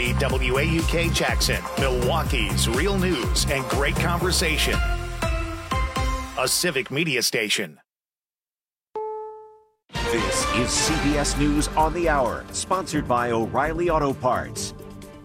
630 WAUK Jackson, Milwaukee's real news and great conversation. A civic media station. This is CBS News on the Hour, sponsored by O'Reilly Auto Parts.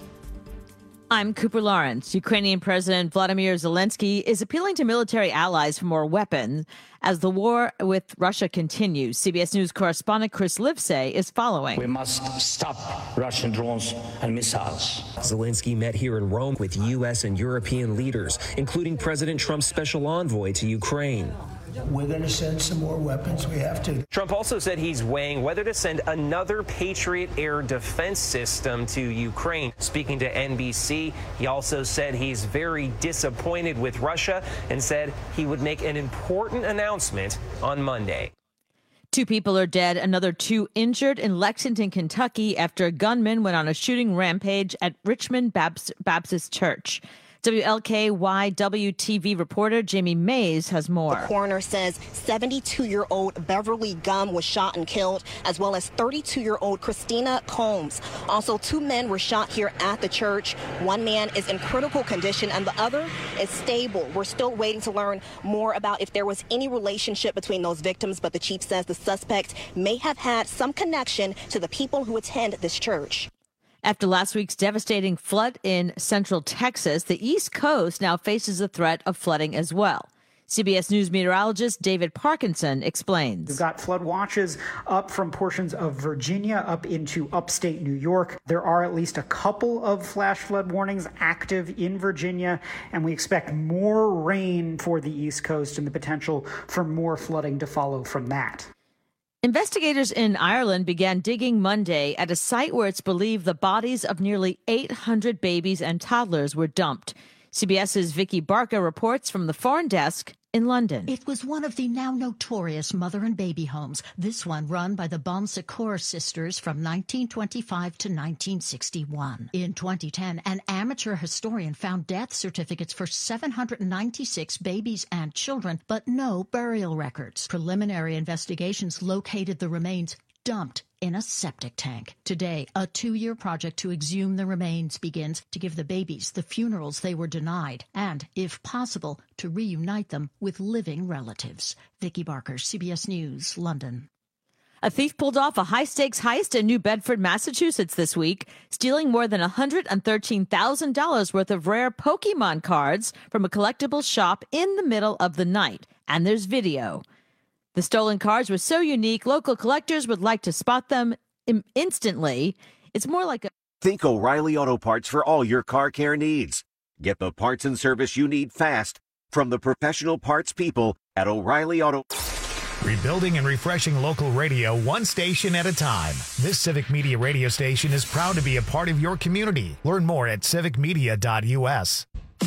I'm Cooper Lawrence. Ukrainian President Vladimir Zelensky is appealing to military allies for more weapons as the war with Russia continues. CBS News correspondent Chris Livesay is following. We must stop Russian drones and missiles. Zelensky met here in Rome with U.S. and European leaders, including President Trump's special envoy to Ukraine. We're going to send some more weapons. We have to. Trump also said he's weighing whether to send another Patriot air defense system to Ukraine. Speaking to NBC, he also said he's very disappointed with Russia and said he would make an important announcement on Monday. 2 people are dead, another 2 injured in Lexington, Kentucky, after a gunman went on a shooting rampage at Richmond Baptist Church. WLKYW TV reporter Jamie Mays has more. The coroner says 72-year-old Beverly Gum was shot and killed, as well as 32-year-old Christina Combs. Also, 2 men were shot here at the church. 1 man is in critical condition and the other is stable. We're still waiting to learn more about if there was any relationship between those victims, but the chief says the suspect may have had some connection to the people who attend this church. After last week's devastating flood in central Texas, the East Coast now faces a threat of flooding as well. CBS News meteorologist David Parkinson explains. We've got flood watches up from portions of Virginia up into upstate New York. There are at least a couple of flash flood warnings active in Virginia, and we expect more rain for the East Coast and the potential for more flooding to follow from that. Investigators in Ireland began digging Monday at a site where it's believed the bodies of nearly 800 babies and toddlers were dumped. CBS's Vicky Barker reports from the Foreign Desk in London. It was one of the now notorious mother and baby homes, this one run by the Bon Secours sisters from 1925 to 1961. In 2010, an amateur historian found death certificates for 796 babies and children, but no burial records. Preliminary investigations located the remains dumped in a septic tank. Today, a 2-year project to exhume the remains begins to give the babies the funerals they were denied and, if possible, to reunite them with living relatives. Vicky Barker, CBS News, London. A thief pulled off a high-stakes heist in New Bedford, Massachusetts this week, stealing more than $113,000 worth of rare Pokemon cards from a collectible shop in the middle of the night. And there's video. The stolen cards were so unique, local collectors would like to spot them instantly. It's more like a... Think O'Reilly Auto Parts for all your car care needs. Get the parts and service you need fast from the professional parts people at O'Reilly Auto. Rebuilding and refreshing local radio one station at a time. This Civic Media radio station is proud to be a part of your community. Learn more at civicmedia.us.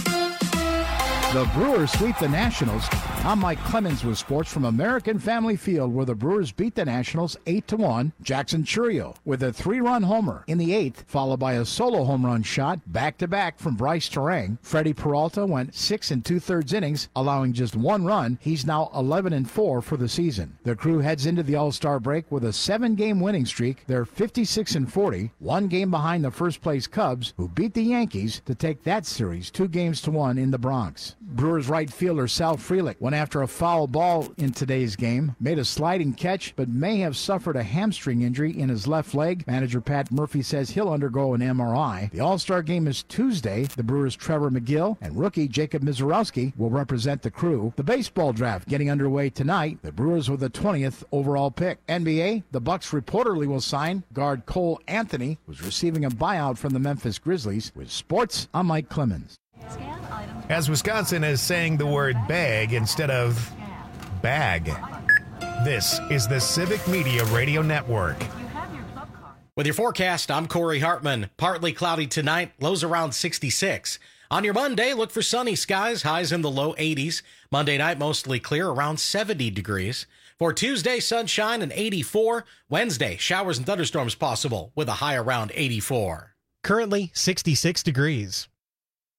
The Brewers sweep the Nationals. I'm Mike Clemens with sports from American Family Field, where the Brewers beat the Nationals 8-1. Jackson Churio with a 3-run homer in the 8th, followed by a solo home run shot back-to-back from Bryce Terang. Freddie Peralta went 6 2/3 innings, allowing just 1 run. He's now 11-4 for the season. The Crew heads into the All-Star break with a 7-game winning streak. They're 56-40, 1 game behind the first-place Cubs, who beat the Yankees to take that series 2-1 in the Bronx. Brewers right fielder Sal Frelick went after a foul ball in today's game, made a sliding catch, but may have suffered a hamstring injury in his left leg. Manager Pat Murphy says he'll undergo an MRI. The All-Star game is Tuesday. The Brewers' Trevor McGill and rookie Jacob Mizorowski will represent the Crew. The baseball draft getting underway tonight. The Brewers with the 20th overall pick. NBA, the Bucks reportedly will sign guard Cole Anthony, who's receiving a buyout from the Memphis Grizzlies. With sports, I'm Mike Clemens. As Wisconsin is saying the word bag instead of bag. This is the Civic Media Radio Network. With your forecast, I'm Corey Hartman. Partly cloudy tonight, lows around 66. On your Monday, look for sunny skies, highs in the low 80s. Monday night, mostly clear, around 70 degrees. For Tuesday, sunshine and 84. Wednesday, showers and thunderstorms possible with a high around 84. Currently 66 degrees.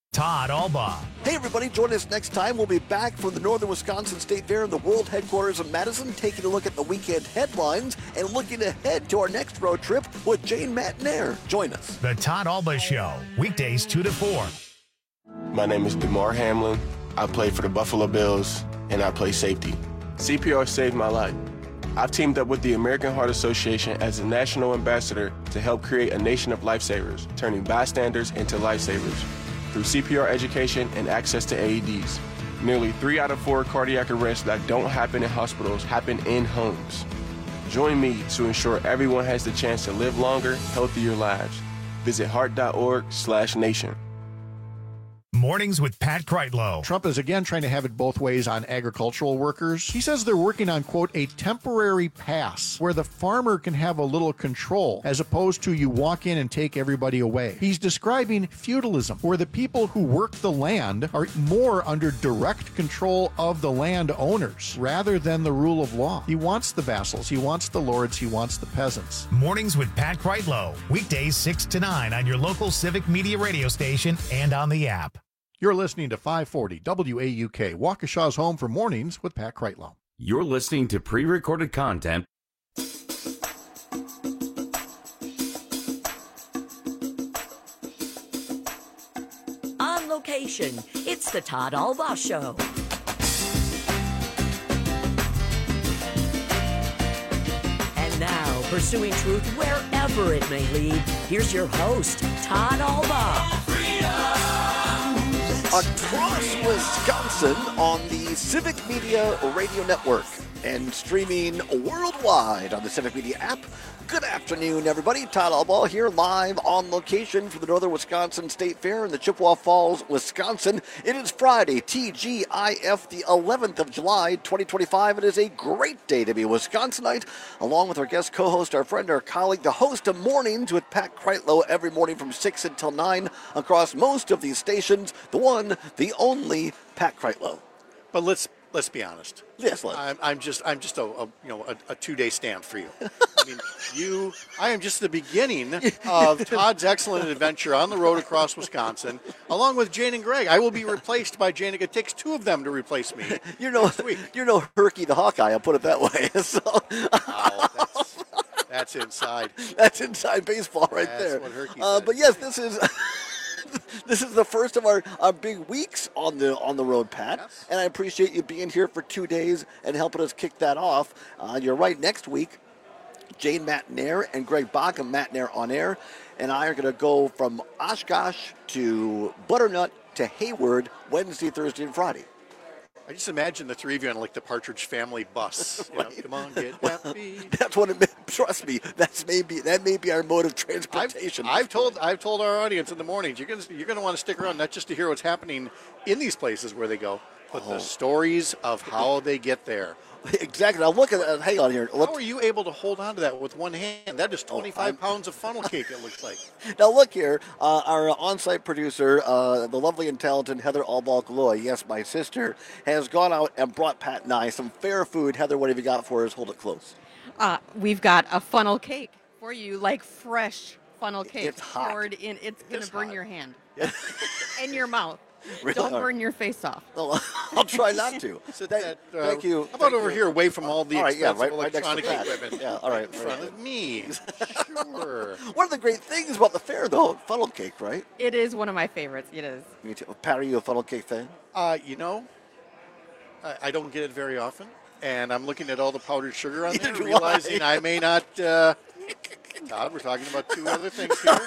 Todd Alba. Hey everybody, join us next time. We'll be back from the Northern Wisconsin State Fair in the world headquarters of Madison, taking a look at the weekend headlines and looking ahead to our next road trip with Jane Matnair. Join us. The Todd Alba Show, weekdays 2 to 4. My name is DeMar Hamlin. I play for the Buffalo Bills, and I play safety. CPR saved my life. I've teamed up with the American Heart Association as a national ambassador to help create a nation of lifesavers, turning bystanders into lifesavers. Through CPR education and access to AEDs. Nearly 3 out of 4 cardiac arrests that don't happen in hospitals happen in homes. Join me to ensure everyone has the chance to live longer, healthier lives. Visit heart.org/nation. Mornings with Pat Kreitlow. Trump is again trying to have it both ways on agricultural workers. He says they're working on, quote, a temporary pass where the farmer can have a little control as opposed to you walk in and take everybody away. He's describing feudalism, where the people who work the land are more under direct control of the land owners rather than the rule of law. He wants the vassals, he wants the lords, he wants the peasants. Mornings with Pat Kreitlow. Weekdays 6 to 9 on your local Civic Media radio station and on the app. You're listening to 540 WAUK, Waukesha's home for mornings with Pat Kreitlow. You're listening to pre-recorded content. On location, it's the Todd Alba Show. And now, pursuing truth wherever it may lead, here's your host, Todd Alba. Across Wisconsin on the Civic Media Radio Network and streaming worldwide on the Civic Media app. Good afternoon, everybody. Todd Alba here, live on location for the Northern Wisconsin State Fair in the Chippewa Falls, Wisconsin. It is Friday, TGIF, the 11th of July, 2025. It is a great day to be a Wisconsinite, along with our guest co-host, our friend, our colleague, the host of Mornings with Pat Kreitlow every morning from 6 until 9 across most of these stations. The one, the only Pat Kreitlow. But let's be honest. Yes, I'm just a 2-day stamp for you. I mean, I am just the beginning of Todd's excellent adventure on the road across Wisconsin, along with Jane and Greg. I will be replaced by Jane. It takes 2 of them to replace me. You're no Herky the Hawkeye. I'll put it that way. So. That's inside. That's inside baseball right there. That's what Herky said. But yes, this is. This is the first of our big weeks on the road, Pat, yes. And I appreciate you being here for 2 days and helping us kick that off. You're right, next week, Jane Matnair and Greg Bach of Matnair On Air and I are going to go from Oshkosh to Butternut to Hayward Wednesday, Thursday, and Friday. I just imagine the 3 of you on like the Partridge Family bus. Right. Come on, get happy. That's what it meant. Trust me. That may be our mode of transportation. I've told our audience in the mornings you're gonna want to stick around not just to hear what's happening in these places where they go, but the stories of how they get there. Exactly. Now look at hang on here. How are you able to hold on to that with one hand? That is 25 pounds of funnel cake, it looks like. Now look here. Our on-site producer, the lovely and talented Heather Albalk-Loy, yes, my sister, has gone out and brought Pat and I some fair food. Heather, what have you got for us? Hold it close. We've got a funnel cake for you, like fresh funnel cake. It's hot. Poured in. It's going to burn hot. Your hand and your mouth. Really? Don't burn your face off. I'll try not to. Thank you. How about over here, away from all the expensive right electronic next to equipment? Yeah, all right. In front of me. Sure. One of the great things about the fair, though, funnel cake, right? It is one of my favorites. It is. Me too. Pat, are you a funnel cake fan? I don't get it very often, and I'm looking at all the powdered sugar on there, realizing I may not. Todd, we're talking about 2 other things here.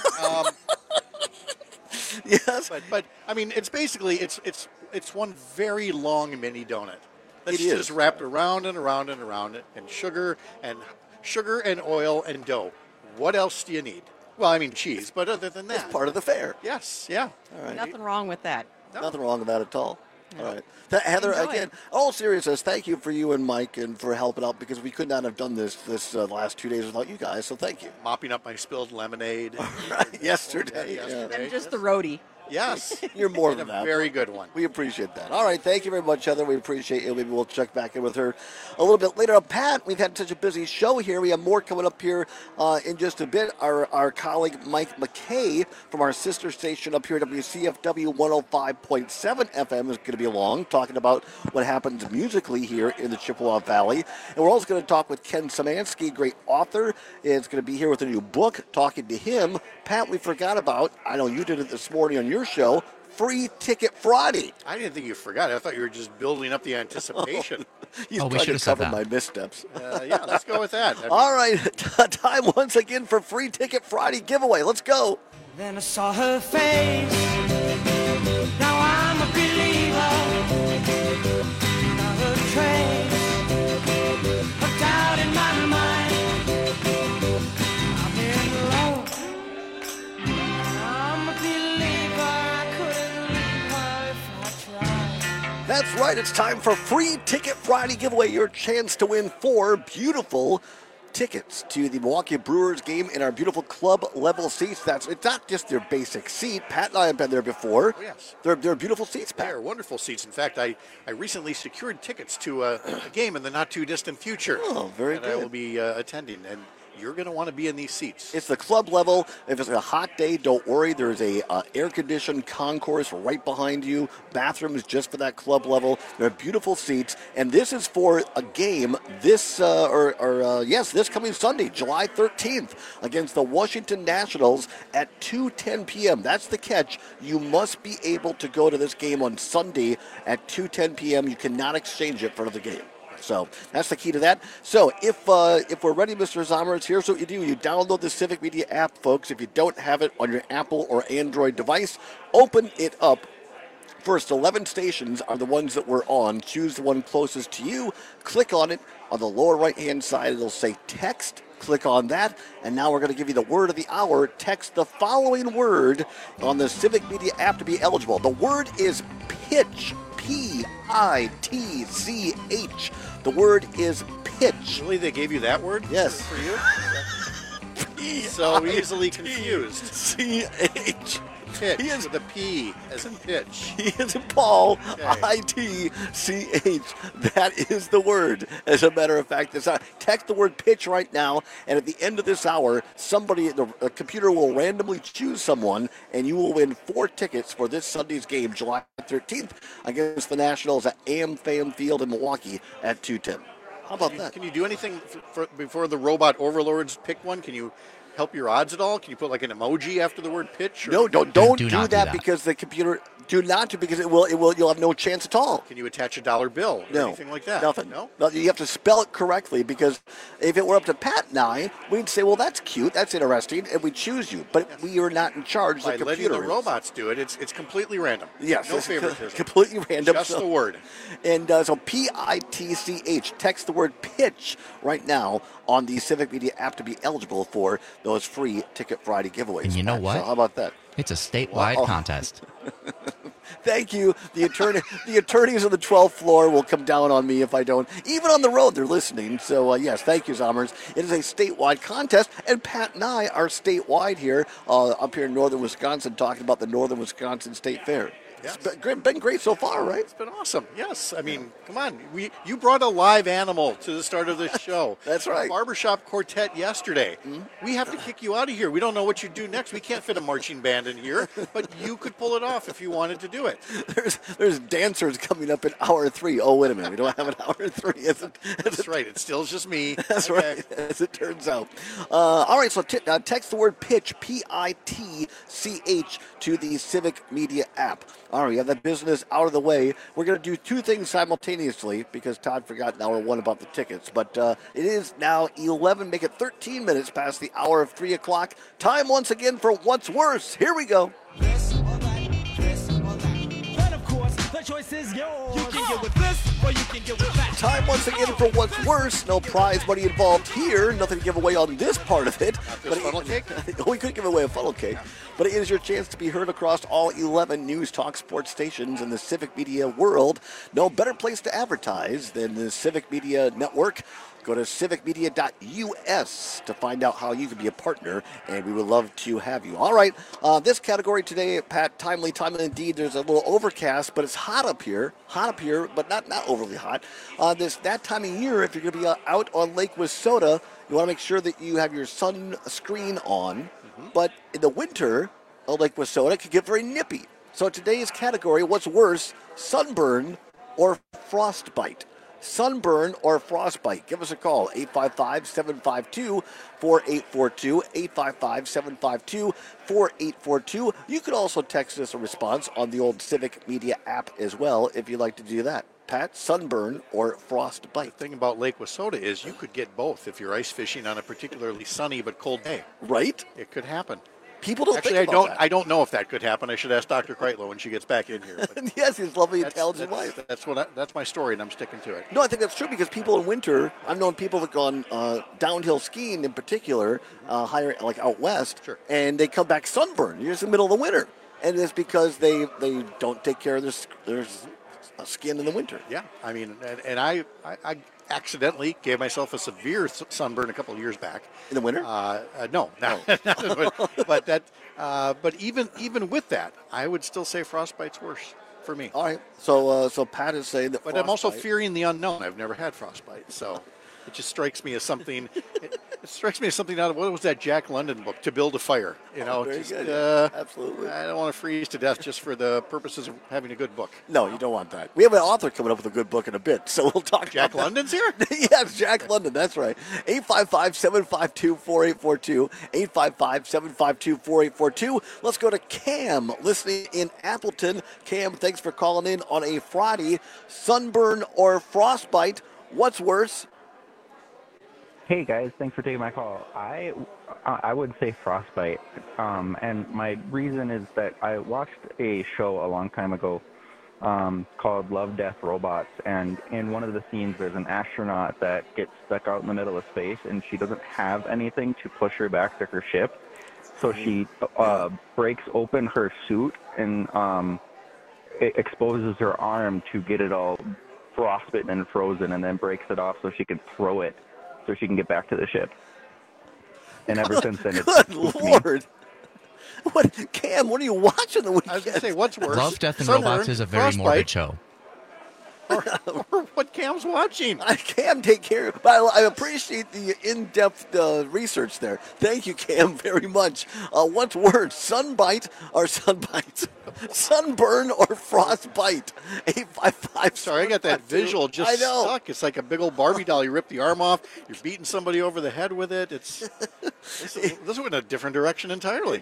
Yes, but I mean, it's basically it's one very long mini donut. That's It is. just wrapped around and around and around it, and sugar and oil and dough. What else do you need? Well, I mean cheese, but other than that, it's part of the fair. Yes, yeah. All right. Nothing wrong with that. Nothing wrong with that at all. No. All right. Heather, Enjoy again, it. all seriousness, thank you for you and Mike and for helping out because we could not have done this last 2 days without you guys, so thank you. Mopping up my spilled lemonade. Right, yesterday. And just the roadie. Yes. You're more than that. Very good one. We appreciate that. All right, thank you very much, Heather. We appreciate you. Maybe we'll check back in with her a little bit later. Pat, we've had such a busy show here. We have more coming up here in just a bit. Our colleague Mike McKay from our sister station up here at WCFW 105.7 FM is going to be along talking about what happens musically here in the Chippewa Valley. And we're also going to talk with Ken Szymanski, great author, is going to be here with a new book. Talking to him, Pat, we forgot about, I know you did it this morning on your show, Free Ticket Friday. I didn't think you forgot. I thought you were just building up the anticipation. He's trying to cover my missteps. Yeah, let's go with that. All right, time once again for Free Ticket Friday giveaway. Let's go. Then I saw her face. Now I'm a believer. Not a trace of doubt in my mind. I'm in love. I'm a believer. I couldn't leave her if I tried. That's right. It's time for Free Ticket Friday giveaway. Your chance to win 4 beautiful tickets to the Milwaukee Brewers game in our beautiful club level seats. It's not just their basic seat. Pat and I have been there before. Oh, yes. They're beautiful seats, Pat. They're wonderful seats. In fact, I recently secured tickets to a game in the not too distant future. Oh, very good. I will be attending, and you're going to want to be in these seats. It's the club level. If it's a hot day, don't worry. There's a air-conditioned concourse right behind you. Bathrooms just for that club level. They're beautiful seats. And this is for a game this coming Sunday, July 13th, against the Washington Nationals at 2:10 p.m. That's the catch. You must be able to go to this game on Sunday at 2:10 p.m. You cannot exchange it for another game. So that's the key to that. So if we're ready, Mr. Zommers, here's what you do. You download the Civic Media app, folks. If you don't have it on your Apple or Android device, open it up. First 11 stations are the ones that we're on. Choose the one closest to you. Click on it. On the lower right-hand side, it'll say text. Click on that. And now we're going to give you the word of the hour. Text the following word on the Civic Media app to be eligible. The word is pitch. Pitch. The word is pitch. Really, they gave you that word? Yes. For you? So easily confused. C-H. Pitch. He is the P as in pitch. He is in Paul. Okay. I-T-C-H. That is the word. As a matter of fact, text the word pitch right now, and at the end of this hour, the computer will randomly choose someone, and you will win 4 tickets for this Sunday's game, July 13th, against the Nationals at AmFam Field in Milwaukee at 2:10. How about that? Can you do anything before the robot overlords pick one? Can you help your odds at all? Can you put like an emoji after the word pitch? No, don't do that because the computer. Do not do because you'll have no chance at all. Can you attach a dollar bill or anything like that? Nothing. No? You have to spell it correctly because if it were up to Pat and I, we'd say, well, that's cute, that's interesting, and we choose you. But we are not in charge. By the computer letting the robots do it, it's completely random. Yes, no favoritism. Completely random. Just the word. And so P-I-T-C-H. Text the word pitch right now on the Civic Media app to be eligible for those free Ticket Friday giveaways. And you know what? So how about that? It's a statewide contest. Thank you. The attorneys on the 12th floor will come down on me if I don't. Even on the road, they're listening. So, yes, thank you, Zommers. It is a statewide contest, and Pat and I are statewide here, up here in northern Wisconsin, talking about the Northern Wisconsin State Fair. Yes. It's been great so far, right? It's been awesome. Yes. I mean, come on. You brought a live animal to the start of this show. That's right. Barbershop Quartet yesterday. Mm-hmm. We have to kick you out of here. We don't know what you do next. We can't fit a marching band in here, but you could pull it off if you wanted to do it. There's dancers coming up in hour 3. Oh, wait a minute. We don't have an hour 3. That's right. It's still just me. That's right, as it turns out. All right, so text the word pitch, P-I-T-C-H, to the Civic Media app. All right, we have that business out of the way. We're going to do 2 things simultaneously because Todd forgot in hour 1 about the tickets. But it is now 11, make it 13 minutes past the hour of 3 o'clock. Time once again for What's Worse. Here we go. Yes, all right. Yes, all right. But of course, the choice is yours. You can get with this or you can get with that. Time once again for What's Worse. No prize money involved here. Nothing to give away on this part of it. But funnel cake? We could give away a funnel cake. But it is your chance to be heard across all 11 News Talk sports stations in the Civic Media world. No better place to advertise than the Civic Media Network. Go to civicmedia.us to find out how you can be a partner, and we would love to have you. All right, this category today, Pat, timely indeed. There's a little overcast, but it's hot up here, but not overly hot. That time of year, if you're going to be out on Lake Wissota, you want to make sure that you have your sunscreen on. But in the winter, Lake Wissota can get very nippy. So today's category, what's worse, sunburn or frostbite? Sunburn or frostbite? Give us a call, 855-752-4842, 855-752-4842. You can also text us a response on the old Civic Media app as well if you'd like to do that. Pat, sunburn or frostbite? The thing about Lake Wissota is you could get both if you're ice fishing on a particularly sunny but cold day. Right? It could happen. People don't Actually, think about that. I don't know if that could happen. I should ask Dr. Kreitlow when she gets back in here. Yes, his lovely, intelligent wife. That's my story, and I'm sticking to it. No, I think that's true because people in winter, I've known people that have gone downhill skiing in particular, higher, like out west, and they come back sunburned. You're just in the middle of the winter. And it's because they don't take care of their skin in the winter. Yeah, I mean, and I accidentally gave myself a severe sunburn a couple of years back. In the winter? No. But even with that, I would still say frostbite's worse for me. All right. So Pat is saying that. But I'm also fearing the unknown. I've never had frostbite, so it just strikes me as something. It strikes me as something out of what was that Jack London book, To Build a Fire? You know, very just, good. Yeah, absolutely. I don't want to freeze to death just for the purposes of having a good book. No, you don't want that. We have an author coming up with a good book in a bit, so we'll talk. Jack about London's here? Yes, Jack London. That's right. 855-752-4842. 855-752-4842. Let's go to Cam, listening in Appleton. Cam, thanks for calling in on a Friday. Sunburn or frostbite? What's worse? Hey guys, thanks for taking my call. I would say frostbite, and my reason is that I watched a show a long time ago called Love, Death, Robots, and in one of the scenes there's an astronaut that gets stuck out in the middle of space, and she doesn't have anything to push her back to her ship, so she breaks open her suit and it exposes her arm to get it all frostbitten and frozen, and then breaks it off so she can throw it so she can get back to the ship. And ever since then, Good Lord. What, Cam, what are you watching the weekend? I was going to say, what's worse? Love, Death, and Robots is a very morbid show. Or what Cam's watching. Cam, take care. But I appreciate the in-depth research there. Thank you, Cam, very much. What's worse, sunbite or sunbite? Sunburn or frostbite? 855. Sorry, I got that visual just stuck. It's like a big old Barbie doll. You rip the arm off. You're beating somebody over the head with it. This went in a different direction entirely.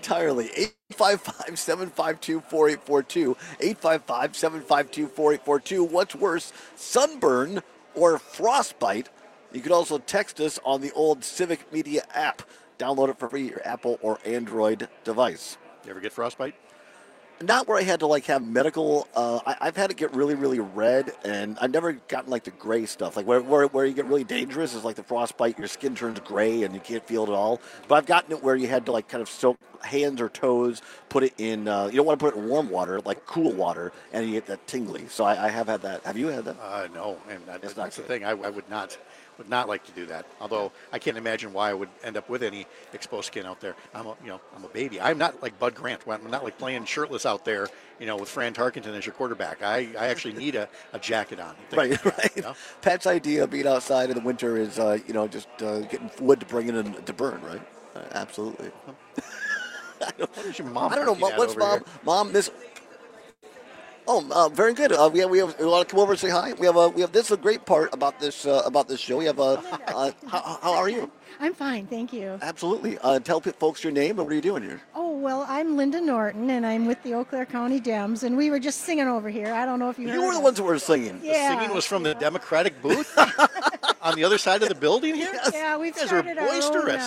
855-752-4842. 855-752-4842. What's worse, sunburn or frostbite? You can also text us on the old Civic Media app. Download it for free, your Apple or Android device. You ever get frostbite? Not where I had to have medical. I've had it get really, really red, and I've never gotten the gray stuff. Where you get really dangerous is the frostbite. Your skin turns gray and you can't feel it at all. But I've gotten it where you had to kind of soak hands or toes, put it in. You don't want to put it in warm water, cool water, and you get that tingly. So I have had that. Have you had that? No, and that's the thing. I would not like to do that. Although I can't imagine why I would end up with any exposed skin out there. I'm a baby. I'm not like Bud Grant. I'm not playing shirtless out there, with Fran Tarkenton as your quarterback. I actually need a jacket on. Right. You know? Pat's idea of being outside in the winter is, just getting wood to bring it in to burn, right? Absolutely. What is your mom? I don't know. What's mom? Miss. Oh, very good. We want to come over and say hi. We have. This is a great part about this show. We have how are you? I'm fine, thank you. Absolutely. Tell folks your name and what are you doing here? Oh, well, I'm Linda Norton, and I'm with the Eau Claire County Dems, and we were just singing over here. I don't know if you heard. You were the ones who were singing. Yeah. The singing was from the Democratic booth on the other side of the building here? Yeah, we've you guys are started our own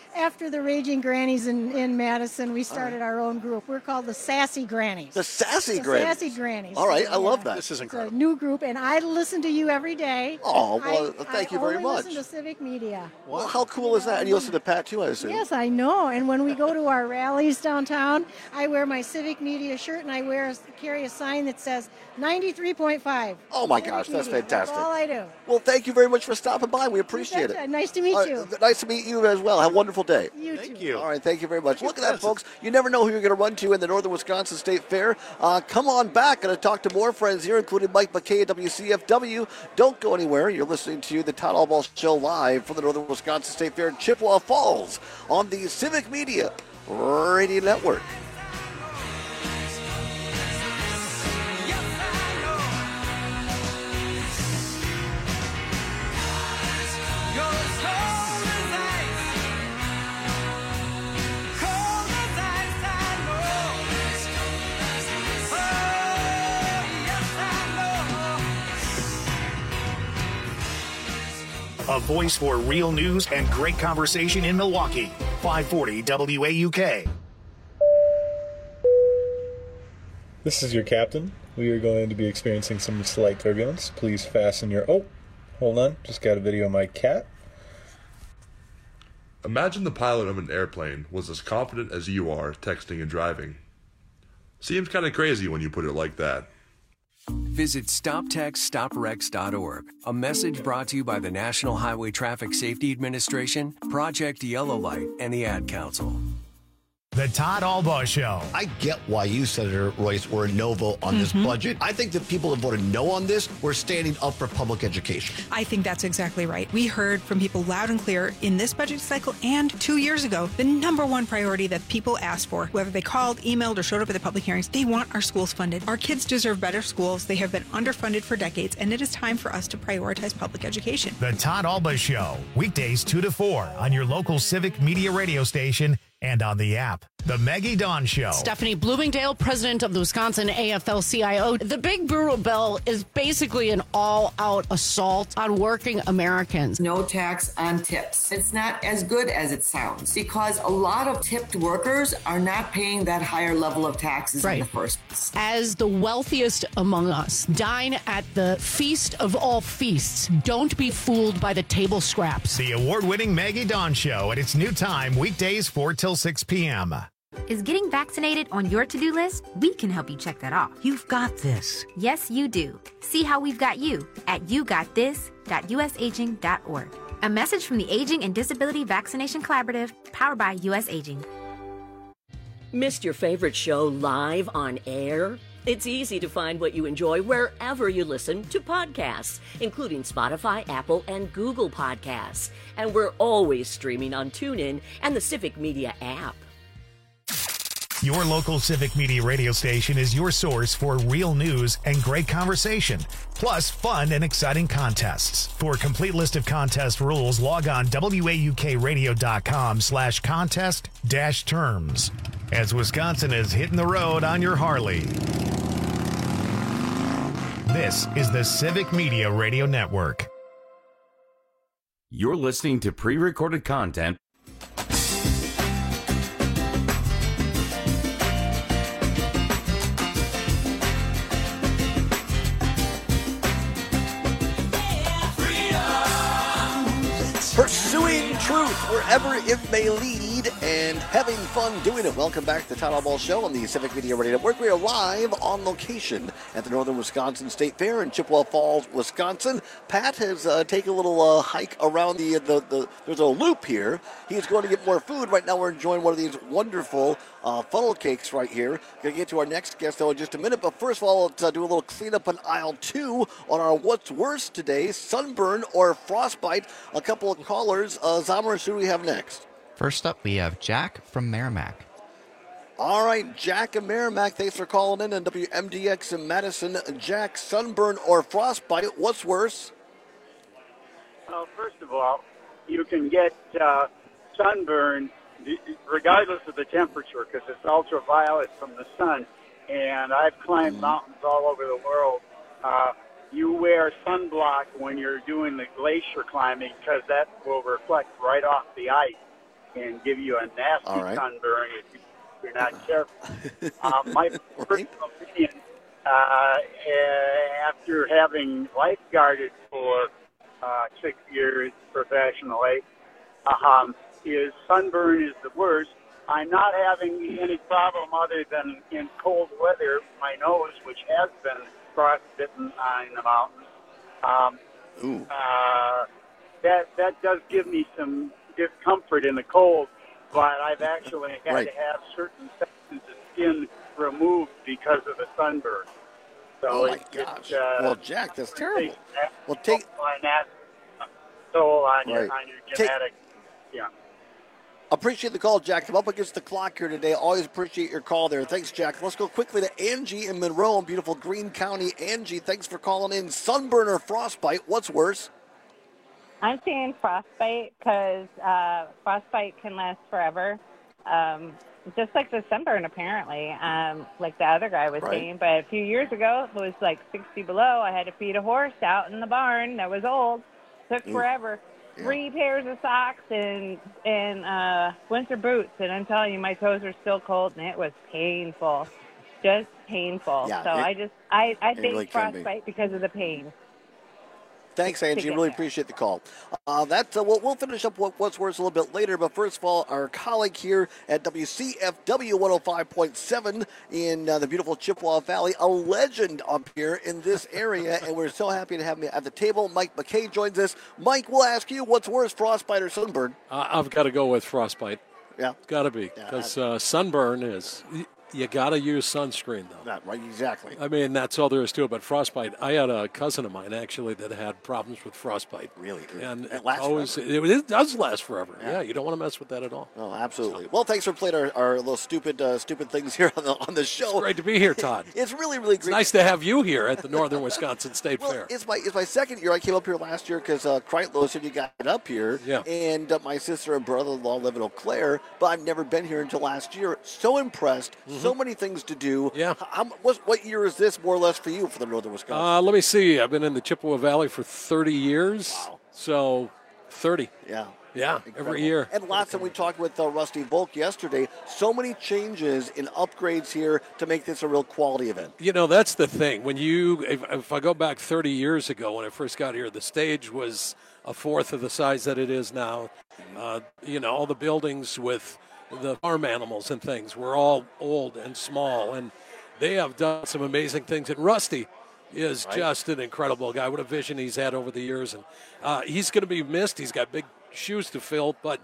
After the Raging Grannies in Madison, we started our own group. We're called the Sassy Grannies. The Sassy Grannies. Sassy Grannies. All right, I love that. This is incredible. It's a new group, and I listen to you every day. Oh, well, thank you very I much. listen to Civic Media. Well, how cool is that? And you listen to Pat, too, I assume. Yes, I know. And when we go to our rallies downtown, I wear my Civic Media shirt, and I carry a sign that says 93.5. Oh, my gosh, that's fantastic. That's all I do. Well, thank you very much for stopping by. We appreciate it. Nice to meet you. Nice to meet you as well. Have a wonderful day. Thank you. All right, thank you very much. Look at that, folks. You never know who you're going to run to in the Northern Wisconsin State Fair. Come on back. Going to talk to more friends here, including Mike McKay at WCFW. Don't go anywhere. You're listening to the Todd Albaugh Show live from the Northern Wisconsin State Fair in Chippewa Falls on the Civic Media Radio Network. A voice for real news and great conversation in Milwaukee. 540 WAUK. This is your captain. We are going to be experiencing some slight turbulence. Please fasten your... Oh, hold on. Just got a video of my cat. Imagine the pilot of an airplane was as confident as you are texting and driving. Seems kind of crazy when you put it like that. Visit StopTextStopWrecks.org. A message brought to you by the National Highway Traffic Safety Administration, Project Yellow Light, and the Ad Council. The Todd Albaugh Show. I get why you, Senator Royce, were a no vote on this budget. I think the people that voted no on this were standing up for public education. I think that's exactly right. We heard from people loud and clear in this budget cycle and 2 years ago, the number one priority that people asked for, whether they called, emailed, or showed up at the public hearings, they want our schools funded. Our kids deserve better schools. They have been underfunded for decades, and it is time for us to prioritize public education. The Todd Albaugh Show, weekdays 2 to 4 on your local Civic Media radio station and on the app. The Maggie Dawn Show. Stephanie Bloomingdale, president of the Wisconsin AFL-CIO. The Big Brutal Bill is basically an all-out assault on working Americans. No tax on tips. It's not as good as it sounds because a lot of tipped workers are not paying that higher level of taxes in the first place. As the wealthiest among us, dine at the feast of all feasts. Don't be fooled by the table scraps. The award-winning Maggie Dawn Show at its new time, weekdays 4 till 6 p.m. Is getting vaccinated on your to-do list? We can help you check that off. You've got this. Yes, you do. See how we've got you at yougotthis.usaging.org. A message from the Aging and Disability Vaccination Collaborative, powered by U.S. Aging. Missed your favorite show live on air? It's easy to find what you enjoy wherever you listen to podcasts, including Spotify, Apple, and Google Podcasts. And we're always streaming on TuneIn and the Civic Media app. Your local Civic Media radio station is your source for real news and great conversation, plus fun and exciting contests. For a complete list of contest rules, log on WAUKradio.com/contest-terms. As Wisconsin is hitting the road on your Harley. This is the Civic Media Radio Network. You're listening to pre-recorded content. Pursuing truth wherever it may lead and having fun doing it. Welcome back to the Todd Albaugh Show on the Civic Media Radio Network. We are live on location at the Northern Wisconsin State Fair in Chippewa Falls, Wisconsin. Pat has taken a little hike around the there's a loop here. He's going to get more food. Right now we're enjoying one of these wonderful funnel cakes right here. Going to get to our next guest though in just a minute, but first of all, let's do a little cleanup on aisle 2 on our What's Worse today, sunburn or frostbite. A couple of callers. Zamarish, who do we have next? First up, we have Jack from Merrimack. All right, Jack and Merrimack, thanks for calling in on WMDX in Madison. Jack, sunburn or frostbite, what's worse? Well, first of all, you can get sunburn regardless of the temperature because it's ultraviolet from the sun. And I've climbed mountains all over the world. You wear sunblock when you're doing the glacier climbing because that will reflect right off the ice. and give you a nasty All right. sunburn if you're not careful. My personal opinion, after having lifeguarded for 6 years professionally, is sunburn is the worst. I'm not having any problem other than in cold weather, my nose, which has been frostbitten in the mountains. That does give me some discomfort in the cold, but I've actually had to have certain sections of skin removed because of the sunburn. So Oh my gosh! Well, Jack, that's terrible. Well, take on that toll on your Right. genetic. Yeah. Appreciate the call, Jack. I'm up against the clock here today. Always appreciate your call there. Thanks, Jack. Let's go quickly to Angie in Monroe in beautiful Greene County. Angie, thanks for calling in. Sunburn or frostbite? What's worse? I'm saying frostbite because frostbite can last forever, just like the sunburn apparently, like the other guy was saying. But a few years ago, it was like 60 below. I had to feed a horse out in the barn that was old. Took forever. 3 pairs of socks and winter boots, and I'm telling you, my toes are still cold, and it was painful, just painful. Yeah, so it I think really can be. frostbite because of the pain. Thanks, Angie. get Really there. appreciate the call. We'll finish up what's worse a little bit later. But first of all, our colleague here at WCFW 105.7 in the beautiful Chippewa Valley, a legend up here in this area, and we're so happy to have him at the table. Mike McKay joins us. Mike, we'll ask you, what's worse, frostbite or sunburn? I've got to go with frostbite. Yeah, it's got to be because sunburn is. You got to use sunscreen, though. Not right, exactly. I mean, that's all there is to it. But frostbite, I had a cousin of mine, actually, that had problems with frostbite. Really? And it lasts it does last forever. Yeah, you don't want to mess with that at all. Oh, absolutely. Well, thanks for playing our little stupid things here on the show. It's great to be here, Todd. It's really, really great. It's nice to have you here at the Northern Wisconsin State Fair. It's my second year. I came up here last year because Kreitlow said you got it up here. Yeah. And my sister and brother-in-law live in Eau Claire, but I've never been here until last year. So impressed. So many things to do. Yeah. What year is this, more or less, for you for the Northern Wisconsin? Let me see. I've been in the Chippewa Valley for 30 years. Wow. So 30. Yeah. Yeah, Incredible. every year. And last time we talked with Rusty Volk yesterday, so many changes and upgrades here to make this a real quality event. You know, that's the thing. When if I go back 30 years ago when I first got here, the stage was a fourth of the size that it is now. All the buildings with the farm animals and things were all old and small, and they have done some amazing things. And Rusty is just an incredible guy. What a vision he's had over the years, and he's going to be missed. He's got big shoes to fill, but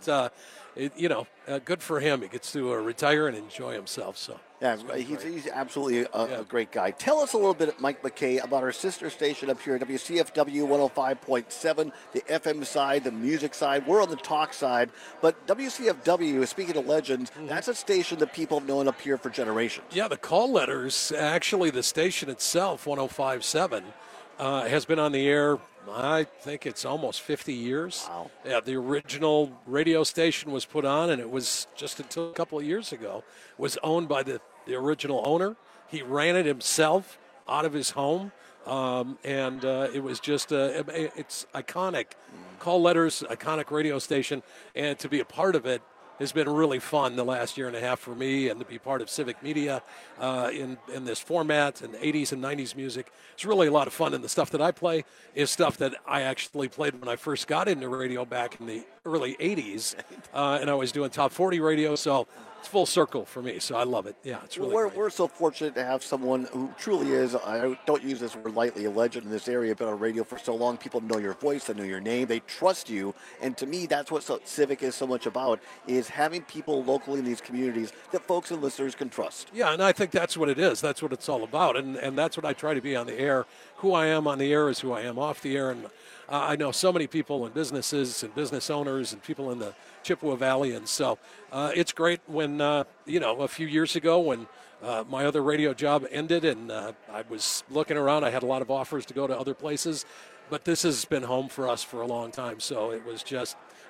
good for him. He gets to retire and enjoy himself. So yeah, he's absolutely a great guy. Tell us a little bit, Mike McKay, about our sister station up here at WCFW 105.7, the FM side, the music side. We're on the talk side, but WCFW, speaking of legends, that's a station that people have known up here for generations. Yeah, the call letters, actually the station itself, 105.7, has been on the air, I think it's almost 50 years. Wow. Yeah, the original radio station was put on, and it was just until a couple of years ago, was owned by the original owner. He ran it himself out of his home, and it was just, it's iconic. Call letters, iconic radio station, and to be a part of it has been really fun the last year and a half for me, and to be part of Civic Media in this format and 80s and 90s music. It's really a lot of fun, and the stuff that I play is stuff that I actually played when I first got into radio back in the early 80s, and I was doing top 40 radio, so it's full circle for me, so I love it. Yeah, it's really great. We're so fortunate to have someone who truly is, I don't use this word lightly, a legend in this area, been on radio for so long. People know your voice, they know your name, they trust you, and to me, that's what Civic is so much about, is having people locally in these communities that folks and listeners can trust. Yeah, and I think that's what it is. That's what it's all about, and that's what I try to be on the air. Who I am on the air is who I am off the air, and I know so many people and businesses and business owners and people in the Chippewa Valley, and so it's great when, a few years ago when my other radio job ended and I was looking around, I had a lot of offers to go to other places, but this has been home for us for a long time, so it was just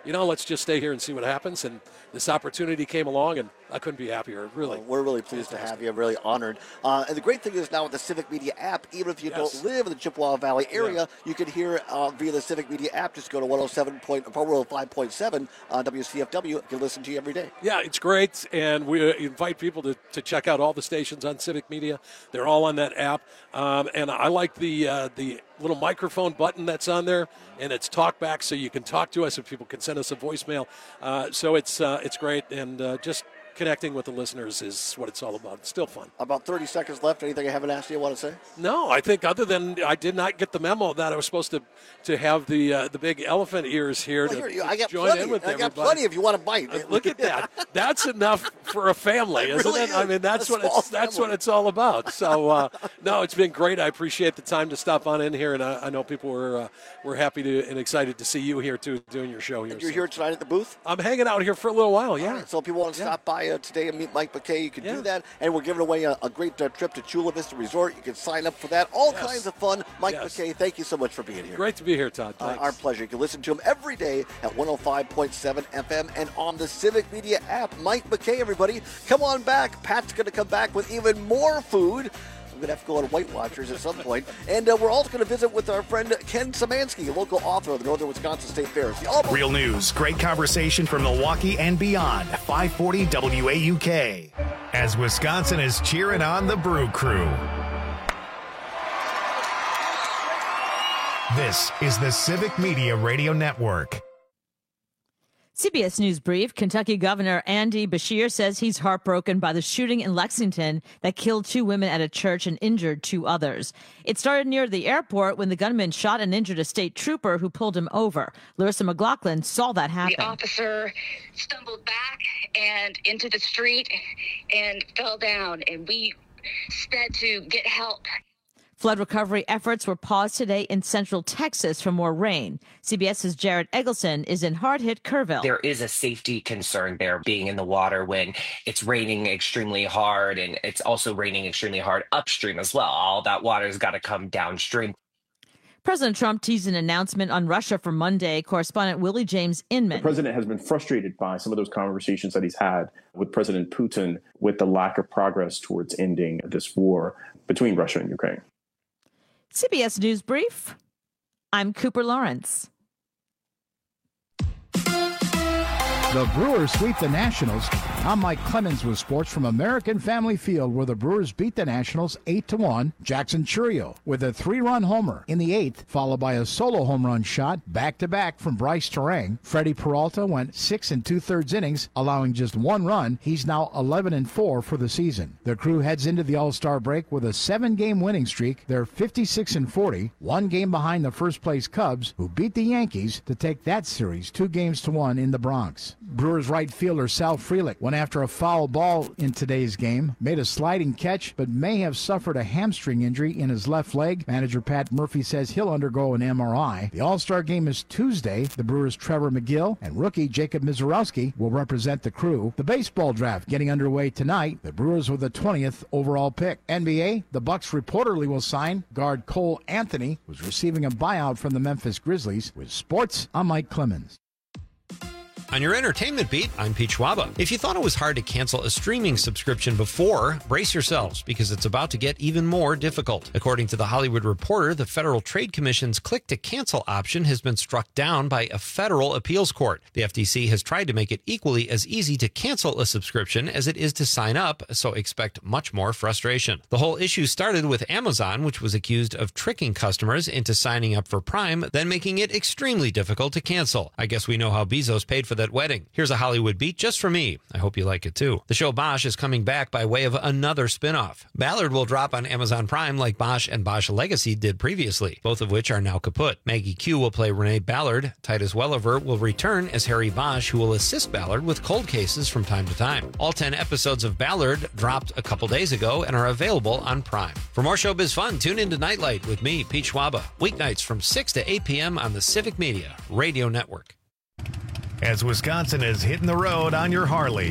let's just stay here and see what happens. And this opportunity came along, and I couldn't be happier. Really, we're really pleased to have you. Really honored. And the great thing is now with the Civic Media app, even if you don't live in the Chippewa Valley area, you can hear via the Civic Media app. Just go to 105.7 on WCFW. You can listen to you every day. Yeah, it's great, and we invite people to check out all the stations on Civic Media. They're all on that app, and I like the little microphone button that's on there, and it's talkback, so you can talk to us if people can send us a voicemail. So it's great, and just connecting with the listeners is what it's all about. It's still fun. About 30 seconds left. Anything I haven't asked you want to say? No, I think other than I did not get the memo that I was supposed to have the big elephant ears here to join in with everybody. I got plenty if you want to bite. Look at that. That's enough for a family, isn't really it? I mean, that's what it's all about. So, no, it's been great. I appreciate the time to stop on in here, and I know people were happy to and excited to see you here, too, doing your show here. And you're here tonight at the booth? I'm hanging out here for a little while, yeah. Right, so if people want to stop by today and meet Mike McKay, you can do that. And we're giving away a great trip to Chula Vista Resort. You can sign up for that. All kinds of fun. Mike McKay, thank you so much for being here. Great to be here, Todd. Our pleasure. You can listen to him every day at 105.7 FM and on the Civic Media app. Mike McKay, everybody. Come on back. Pat's going to come back with even more food. I'm going to have to go on White Watchers at some point. And we're also going to visit with our friend Ken Szymanski, local author of the Northern Wisconsin State Fair. Real news, great conversation from Milwaukee and beyond. 540 WAUK. As Wisconsin is cheering on the Brew Crew. This is the Civic Media Radio Network. CBS News Brief, Kentucky Governor Andy Beshear says he's heartbroken by the shooting in Lexington that killed 2 women at a church and injured 2 others. It started near the airport when the gunman shot and injured a state trooper who pulled him over. Larissa McLaughlin saw that happen. The officer stumbled back and into the street and fell down, and we sped to get help. Flood recovery efforts were paused today in central Texas for more rain. CBS's Jared Eggleston is in hard-hit Kerrville. There is a safety concern there, being in the water when it's raining extremely hard, and it's also raining extremely hard upstream as well. All that water's got to come downstream. President Trump teased an announcement on Russia for Monday. Correspondent Willie James Inman. The president has been frustrated by some of those conversations that he's had with President Putin with the lack of progress towards ending this war between Russia and Ukraine. CBS News Brief, I'm Cooper Lawrence. The Brewers sweep the Nationals. I'm Mike Clemens with sports from American Family Field, where the Brewers beat the Nationals 8-1. Jackson Churio with a 3-run homer in the 8th, followed by a solo home run shot back-to-back from Bryce Terang. Freddie Peralta went 6 2/3 innings, allowing just 1 run. He's now 11-4 for the season. The Crew heads into the All-Star break with a 7-game winning streak. They're 56-40, 1 game behind the first-place Cubs, who beat the Yankees to take that series 2-1 in the Bronx. Brewers right fielder Sal Frelick went after a foul ball in today's game, made a sliding catch, but may have suffered a hamstring injury in his left leg. Manager Pat Murphy says he'll undergo an MRI. The All-Star game is Tuesday. The Brewers' Trevor McGill and rookie Jacob Mizorowski will represent the Crew. The baseball draft getting underway tonight. The Brewers with the 20th overall pick. NBA, the Bucks reportedly will sign guard Cole Anthony, who's receiving a buyout from the Memphis Grizzlies. With sports, I'm Mike Clemens. On your entertainment beat, I'm Pete Schwaba. If you thought it was hard to cancel a streaming subscription before, brace yourselves, because it's about to get even more difficult. According to The Hollywood Reporter, the Federal Trade Commission's click-to-cancel option has been struck down by a federal appeals court. The FTC has tried to make it equally as easy to cancel a subscription as it is to sign up, so expect much more frustration. The whole issue started with Amazon, which was accused of tricking customers into signing up for Prime, then making it extremely difficult to cancel. I guess we know how Bezos paid for that wedding. Here's a Hollywood beat just for me. I hope you like it too. The show Bosch is coming back by way of another spin-off. Ballard will drop on Amazon Prime like Bosch and Bosch Legacy did previously, both of which are now kaput. Maggie Q will play Renee Ballard. Titus Welliver will return as Harry Bosch, who will assist Ballard with cold cases from time to time. All 10 episodes of Ballard dropped a couple days ago and are available on Prime. For more showbiz fun, tune into Nightlight with me, Pete Schwaba, weeknights from 6 to 8 p.m. on the Civic Media Radio Network. As Wisconsin is hitting the road on your Harley.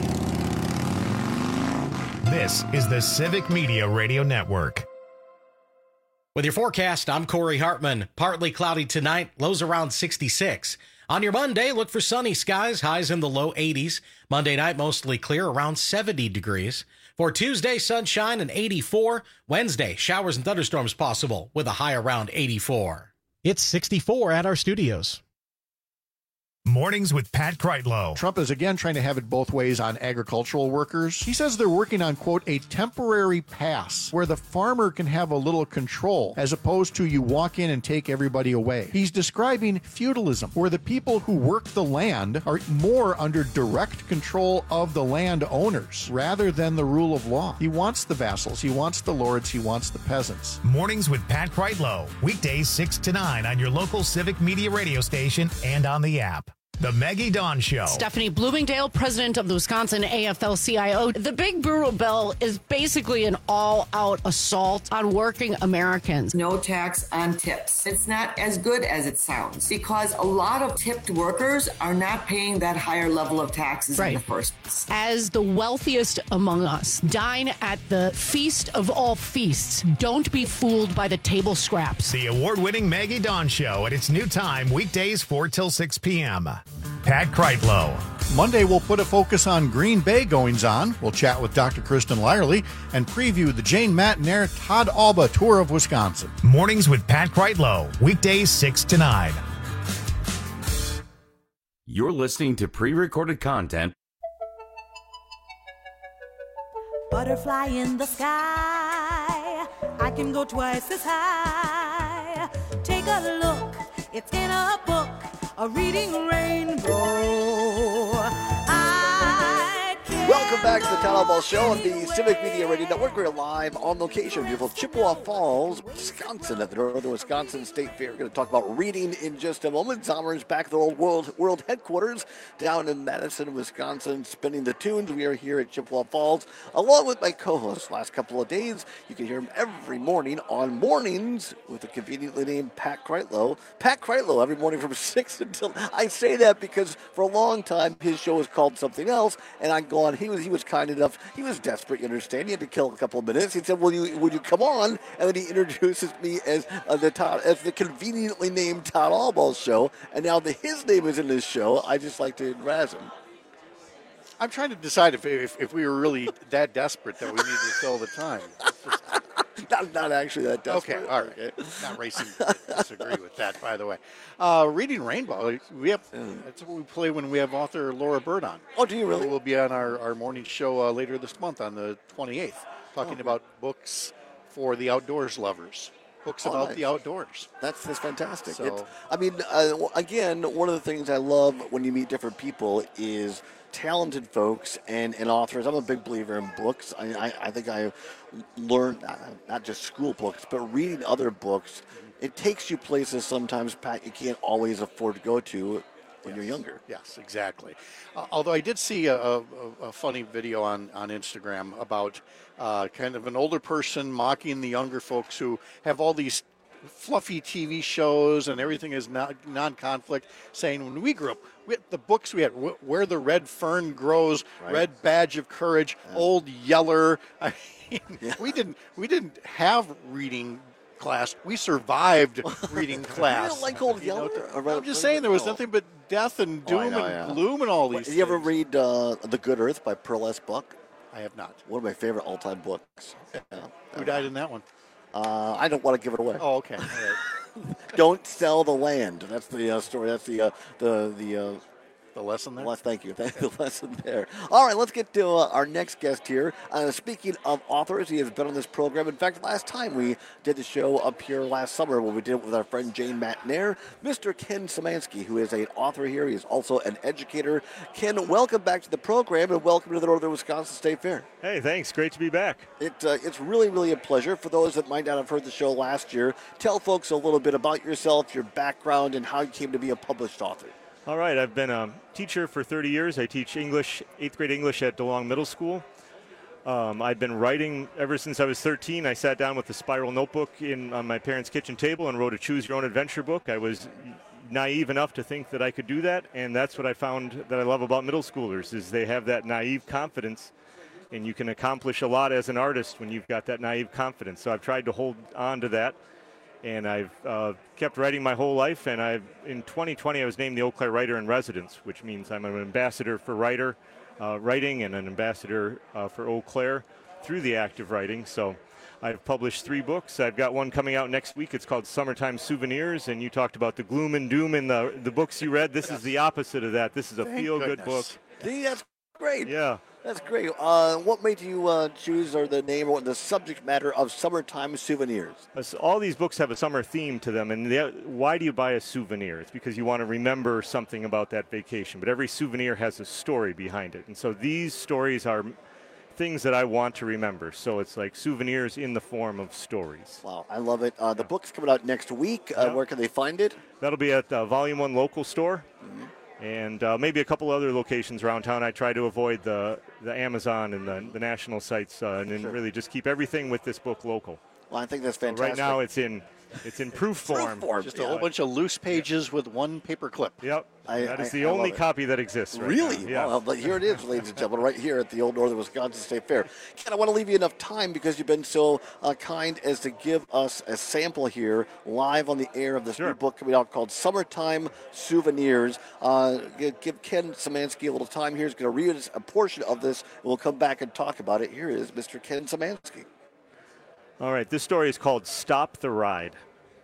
This is the Civic Media Radio Network. With your forecast, I'm Corey Hartman. Partly cloudy tonight, lows around 66. On your Monday, look for sunny skies, highs in the low 80s. Monday night, mostly clear, around 70 degrees. For Tuesday, sunshine and 84. Wednesday, showers and thunderstorms possible with a high around 84. It's 64 at our studios. Mornings with Pat Kreitlow. Trump is again trying to have it both ways on agricultural workers. He says they're working on, quote, a temporary pass where the farmer can have a little control as opposed to you walk in and take everybody away. He's describing feudalism, where the people who work the land are more under direct control of the land owners rather than the rule of law. He wants the vassals, he wants the lords, he wants the peasants. Mornings with Pat Kreitlow. Weekdays 6 to 9 on your local Civic Media radio station and on the app. The Maggie Dawn Show. Stephanie Bloomingdale, president of the Wisconsin AFL-CIO. The Big Brutal Bill is basically an all-out assault on working Americans. No tax on tips. It's not as good as it sounds because a lot of tipped workers are not paying that higher level of taxes in the first place. As the wealthiest among us, dine at the feast of all feasts. Don't be fooled by the table scraps. The award-winning Maggie Dawn Show at its new time, weekdays 4 till 6 p.m. Pat Kreitlow. Monday, we'll put a focus on Green Bay goings-on. We'll chat with Dr. Kristen Lyerly and preview the Jane Matnair Todd Alba Tour of Wisconsin. Mornings with Pat Kreitlow. Weekdays 6 to 9. You're listening to pre-recorded content. Butterfly in the sky, I can go twice as high. Take a look, it's in a book, a reading rainbow. Welcome back to the Todd Alba Show on the Civic Media Radio Network. We're live on location, beautiful Chippewa Falls, Wisconsin, at the Northern Wisconsin State Fair. We're going to talk about reading in just a moment. Zomer's back at the old world headquarters down in Madison, Wisconsin, spinning the tunes. We are here at Chippewa Falls, along with my co-host last couple of days. You can hear him every morning on Mornings with the conveniently named Pat Kreitlow. Pat Kreitlow every morning from 6 until... I say that because for a long time his show was called something else, and I'd go on. He was kind enough. He was desperate, you understand. He had to kill a couple of minutes. He said, would you come on? And then he introduces me as the conveniently named Todd Alba Show. And now that his name is in this show, I just like to razz him. I'm trying to decide if we were really that desperate that we needed to fill the time. Not actually that desperate. Okay, all right. Okay. Not racing to disagree with that, by the way. Reading Rainbow, that's what we play when we have author Laura Bird on. Oh, do you really? We'll be on our morning show later this month on the 28th, talking about books for the outdoors lovers. Books about the outdoors. That's fantastic. So, again, one of the things I love when you meet different people is talented folks and authors. I'm a big believer in books. I think I learned not just school books, but reading other books. It takes you places sometimes, Pat, you can't always afford to go to when you're younger. Yes, exactly. Although I did see a funny video on Instagram about kind of an older person mocking the younger folks who have all these fluffy TV shows and everything is non-conflict, saying when we grew up, the books we had, Where the Red Fern Grows, right. Red Badge of Courage, Old Yeller. I mean, we didn't have reading class. We survived reading class. You don't like Old Yeller? I'm just saying there was nothing but death and doom and gloom and all these things. Did you ever read The Good Earth by Pearl S. Buck? I have not. One of my favorite all-time books. Who died in that one? I don't want to give it away. Oh, okay. All right. Don't sell the land. That's the story. That's the lesson there? Thank you. Thank you. The lesson there. All right, let's get to our next guest here. Speaking of authors, he has been on this program. In fact, last time we did the show up here last summer when we did it with our friend Jane Matnair, Mr. Ken Szymanski, who is an author here. He is also an educator. Ken, welcome back to the program and welcome to the Northern Wisconsin State Fair. Hey, thanks. Great to be back. It's really, really a pleasure. For those that might not have heard the show last year, tell folks a little bit about yourself, your background, and how you came to be a published author. All right, I've been a teacher for 30 years. I teach English, 8th grade English at DeLong Middle School. I've been writing ever since I was 13. I sat down with a spiral notebook on my parents' kitchen table and wrote a Choose Your Own Adventure book. I was naive enough to think that I could do that, and that's what I found that I love about middle schoolers is they have that naive confidence, and you can accomplish a lot as an artist when you've got that naive confidence. So I've tried to hold on to that And I've kept writing my whole life, and in 2020 I was named the Eau Claire Writer in Residence, which means I'm an ambassador for writing and an ambassador for Eau Claire through the act of writing. So I've published 3 books. I've got one coming out next week. It's called Summertime Souvenirs, and you talked about the gloom and doom in the books you read. This is the opposite of that. This is a feel-good book. See, that's great. Yeah. That's great. What made you choose or the name or the subject matter of Summertime Souvenirs? All these books have a summer theme to them, and why do you buy a souvenir? It's because you want to remember something about that vacation, but every souvenir has a story behind it. And so these stories are things that I want to remember. So it's like souvenirs in the form of stories. Wow, I love it. The book's coming out next week. Where can they find it? That'll be at the Volume 1 local store. Mm-hmm. And maybe a couple other locations around town. I try to avoid the Amazon and the national sites and really just keep everything with this book local. Well, I think that's fantastic. So right now it's in proof form. Just a whole bunch of loose pages with one paper clip. Yep. That is the only copy that exists right Really? now. Yeah. Well, but here it is, ladies and gentlemen, right here at the Old Northern Wisconsin State Fair. Ken, I want to leave you enough time because you've been so kind as to give us a sample here live on the air of this new book coming out called Summertime Souvenirs. Give Ken Szymanski a little time here. He's going to read a portion of this, and we'll come back and talk about it. Here is Mr. Ken Szymanski. All right, this story is called Stop the Ride.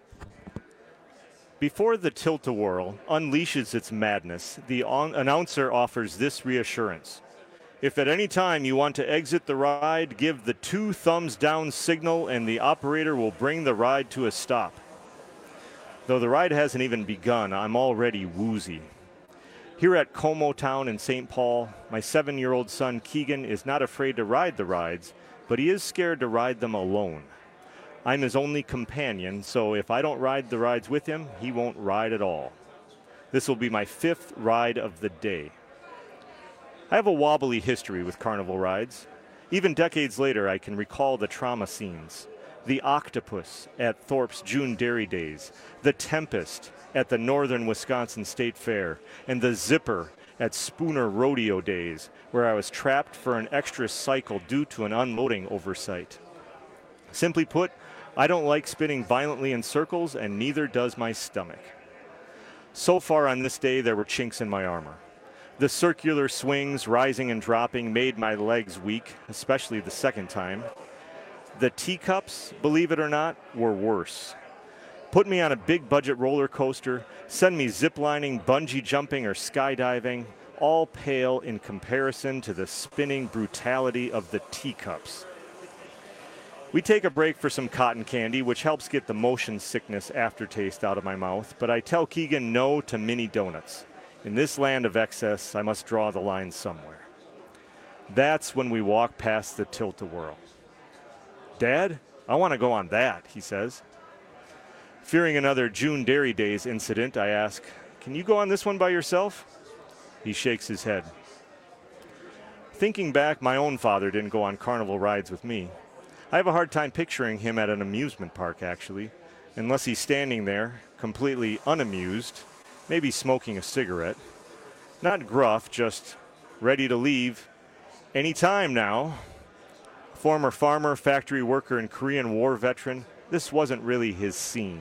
Before the tilt-a-whirl unleashes its madness, the announcer offers this reassurance. If at any time you want to exit the ride, give the 2 thumbs down signal and the operator will bring the ride to a stop. Though the ride hasn't even begun, I'm already woozy. Here at Como Town in St. Paul, my 7-year-old son Keegan is not afraid to ride the rides, but he is scared to ride them alone. I'm his only companion, so if I don't ride the rides with him, he won't ride at all. This will be my 5th ride of the day. I have a wobbly history with carnival rides. Even decades later, I can recall the trauma scenes. The octopus at Thorpe's June Dairy Days, the Tempest at the Northern Wisconsin State Fair, and the Zipper at Spooner Rodeo Days, where I was trapped for an extra cycle due to an unloading oversight. Simply put, I don't like spinning violently in circles, and neither does my stomach. So far on this day, there were chinks in my armor. The circular swings, rising and dropping, made my legs weak, especially the second time. The teacups, believe it or not, were worse. Put me on a big budget roller coaster, send me ziplining, bungee jumping, or skydiving, all pale in comparison to the spinning brutality of the teacups. We take a break for some cotton candy, which helps get the motion sickness aftertaste out of my mouth, but I tell Keegan no to mini donuts. In this land of excess, I must draw the line somewhere. That's when we walk past the tilt-a-whirl. Dad, I want to go on that, he says. Fearing another June Dairy Days incident, I ask, can you go on this one by yourself? He shakes his head. Thinking back, my own father didn't go on carnival rides with me. I have a hard time picturing him at an amusement park, actually, unless he's standing there, completely unamused, maybe smoking a cigarette. Not gruff, just ready to leave any time now. Former farmer, factory worker, and Korean War veteran, this wasn't really his scene.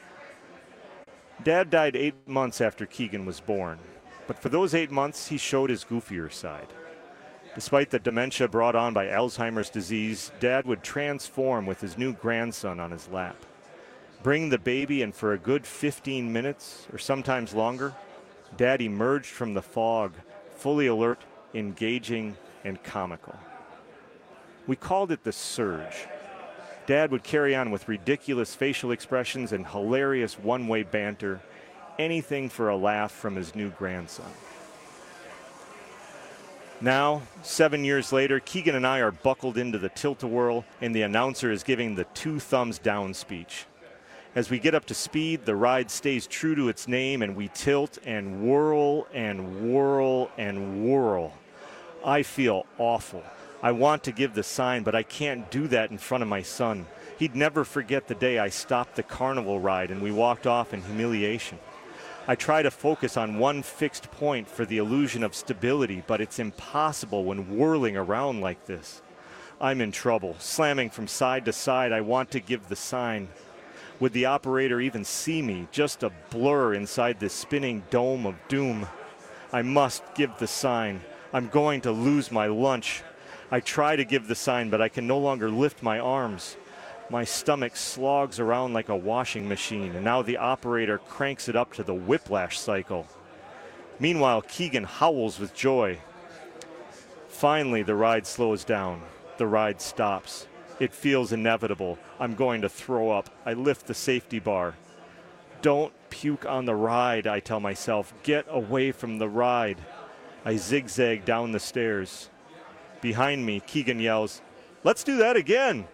Dad died 8 months after Keegan was born, but for those 8 months, he showed his goofier side. Despite the dementia brought on by Alzheimer's disease, Dad would transform with his new grandson on his lap. Bring the baby, and for a good 15 minutes, or sometimes longer, Dad emerged from the fog, fully alert, engaging, and comical. We called it the surge. Dad would carry on with ridiculous facial expressions and hilarious one-way banter, anything for a laugh from his new grandson. Now, 7 years later, Keegan and I are buckled into the tilt-a-whirl, and the announcer is giving the 2 thumbs down speech. As we get up to speed, the ride stays true to its name, and we tilt and whirl and whirl and whirl. I feel awful. I want to give the sign, but I can't do that in front of my son. He'd never forget the day I stopped the carnival ride and we walked off in humiliation. I try to focus on one fixed point for the illusion of stability, but it's impossible when whirling around like this. I'm in trouble. Slamming from side to side, I want to give the sign. Would the operator even see me? Just a blur inside this spinning dome of doom. I must give the sign. I'm going to lose my lunch. I try to give the sign, but I can no longer lift my arms. My stomach slogs around like a washing machine, and now the operator cranks it up to the whiplash cycle. Meanwhile, Keegan howls with joy. Finally, the ride slows down. The ride stops. It feels inevitable. I'm going to throw up. I lift the safety bar. Don't puke on the ride, I tell myself. Get away from the ride. I zigzag down the stairs. Behind me, Keegan yells, "Let's do that again."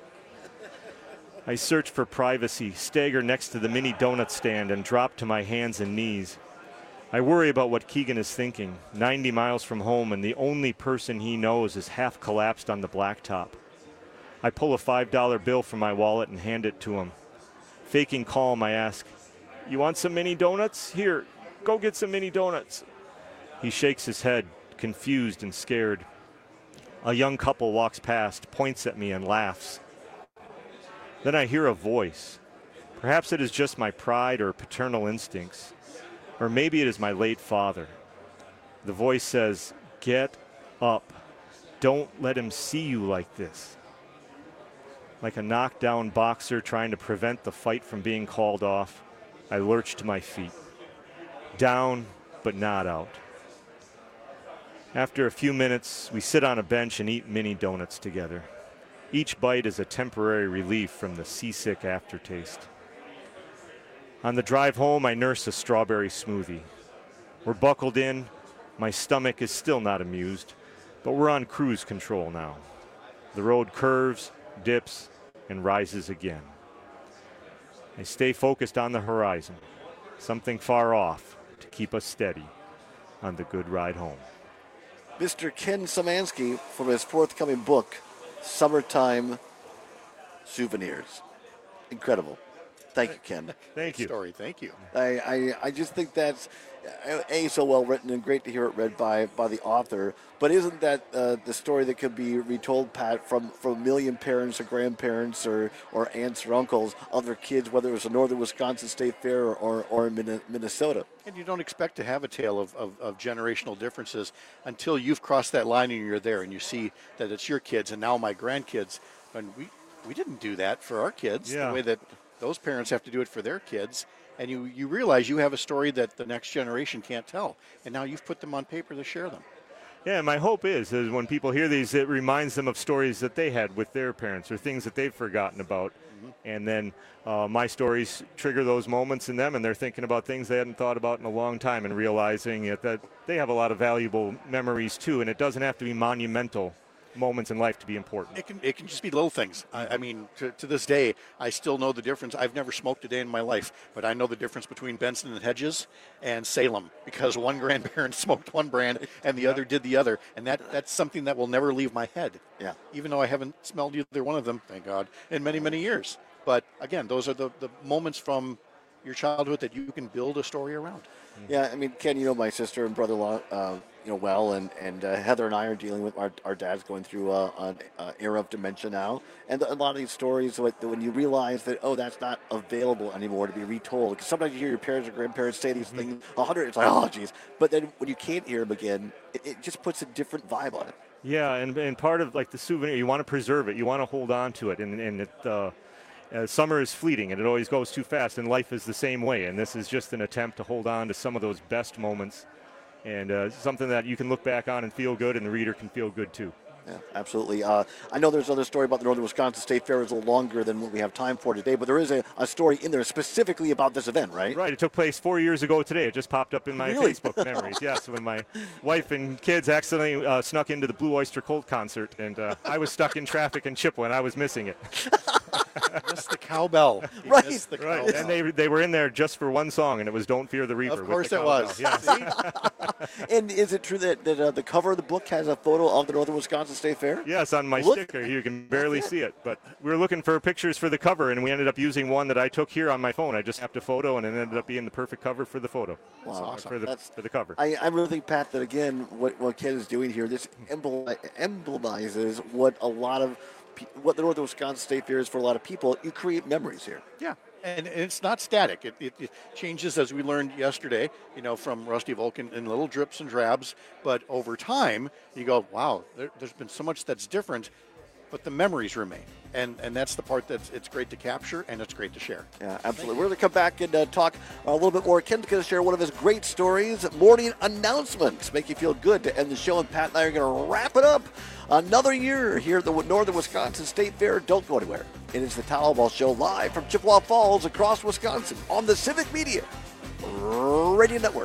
I search for privacy, stagger next to the mini donut stand, and drop to my hands and knees. I worry about what Keegan is thinking, 90 miles from home, and the only person he knows is half collapsed on the blacktop. I pull a $5 bill from my wallet and hand it to him. Faking calm, I ask, "You want some mini donuts? Here, go get some mini donuts." He shakes his head, confused and scared. A young couple walks past, points at me, and laughs. Then I hear a voice. Perhaps it is just my pride or paternal instincts. Or maybe it is my late father. The voice says, "Get up. Don't let him see you like this." Like a knockdown boxer trying to prevent the fight from being called off, I lurch to my feet. Down, but not out. After a few minutes, we sit on a bench and eat mini donuts together. Each bite is a temporary relief from the seasick aftertaste. On the drive home, I nurse a strawberry smoothie. We're buckled in. My stomach is still not amused, but we're on cruise control now. The road curves, dips, and rises again. I stay focused on the horizon, something far off to keep us steady on the good ride home. Mr. Ken Szymanski from his forthcoming book, Summertime Souvenirs. Incredible. Thank you, Ken. Thank you. Story. Thank you. I just think that's so well written and great to hear it read by the author. But isn't that the story that could be retold, Pat, from a million parents or grandparents or aunts or uncles of their kids, whether it was the Northern Wisconsin State Fair or in Minnesota? And you don't expect to have a tale of generational differences until you've crossed that line and you're there and you see that it's your kids and now my grandkids. And we didn't do that for our kids the way that those parents have to do it for their kids. And you realize you have a story that the next generation can't tell. And now you've put them on paper to share them. Yeah, my hope is when people hear these, it reminds them of stories that they had with their parents or things that they've forgotten about. Mm-hmm. And then my stories trigger those moments in them, and they're thinking about things they hadn't thought about in a long time and realizing that they have a lot of valuable memories too, and it doesn't have to be monumental moments in life to be important. It can just be little things. I mean, to this day, I still know the difference. I've never smoked a day in my life, but I know the difference between Benson and Hedges and Salem because one grandparent smoked one brand and the other did the other, and that's something that will never leave my head. Yeah. Even though I haven't smelled either one of them, thank God, in many, many years. But again, those are the moments from your childhood that you can build a story around. Yeah, I mean, Ken, my sister and brother-in-law, well, and Heather and I are dealing with our dad's going through an era of dementia now, and a lot of these stories, when you realize that, that's not available anymore to be retold, because sometimes you hear your parents or grandparents say these things 100, it's like, oh, geez, but then when you can't hear them again, it just puts a different vibe on it. Yeah, and part of the souvenir, you want to preserve it, you want to hold on to it, and it. Summer is fleeting, and it always goes too fast, and life is the same way. And this is just an attempt to hold on to some of those best moments, and something that you can look back on and feel good, and the reader can feel good too. Yeah, absolutely. I know there's another story about the Northern Wisconsin State Fair. It's a little longer than what we have time for today, but there is a story in there specifically about this event, right? Right. It took place 4 years ago today. It just popped up in my Facebook memories. Yes, when my wife and kids accidentally snuck into the Blue Oyster Cult concert, and I was stuck in traffic in Chippewa, and I was missing it. Missed the cowbell. Right. The right. cowbell. And they were in there just for one song, and it was "Don't Fear the Reaper." Of course it was. was. Yes. And is it true that the cover of the book has a photo of the Northern Wisconsin State Fair? Yes, on my sticker. You can barely see it. But we were looking for pictures for the cover, and we ended up using one that I took here on my phone. I just snapped a photo, and it ended up being the perfect cover for the photo. Wow. Awesome. For the cover. I really think, Pat, that, again, what Ken is doing here, this emblemizes what the Northern Wisconsin State Fair is for a lot of people. You create memories here. Yeah. And it's not static. It changes, as we learned yesterday, from Rusty Vulcan in little drips and drabs. But over time, you go, wow, there's been so much that's different, but the memories remain. And that's the part it's great to capture and it's great to share. Yeah, absolutely. We're going to come back and talk a little bit more. Ken's going to share one of his great stories, morning announcements, make you feel good to end the show. And Pat and I are going to wrap it up. Another year here at the Northern Wisconsin State Fair. Don't go anywhere. It is the Todd Ball Show live from Chippewa Falls across Wisconsin on the Civic Media Radio Network.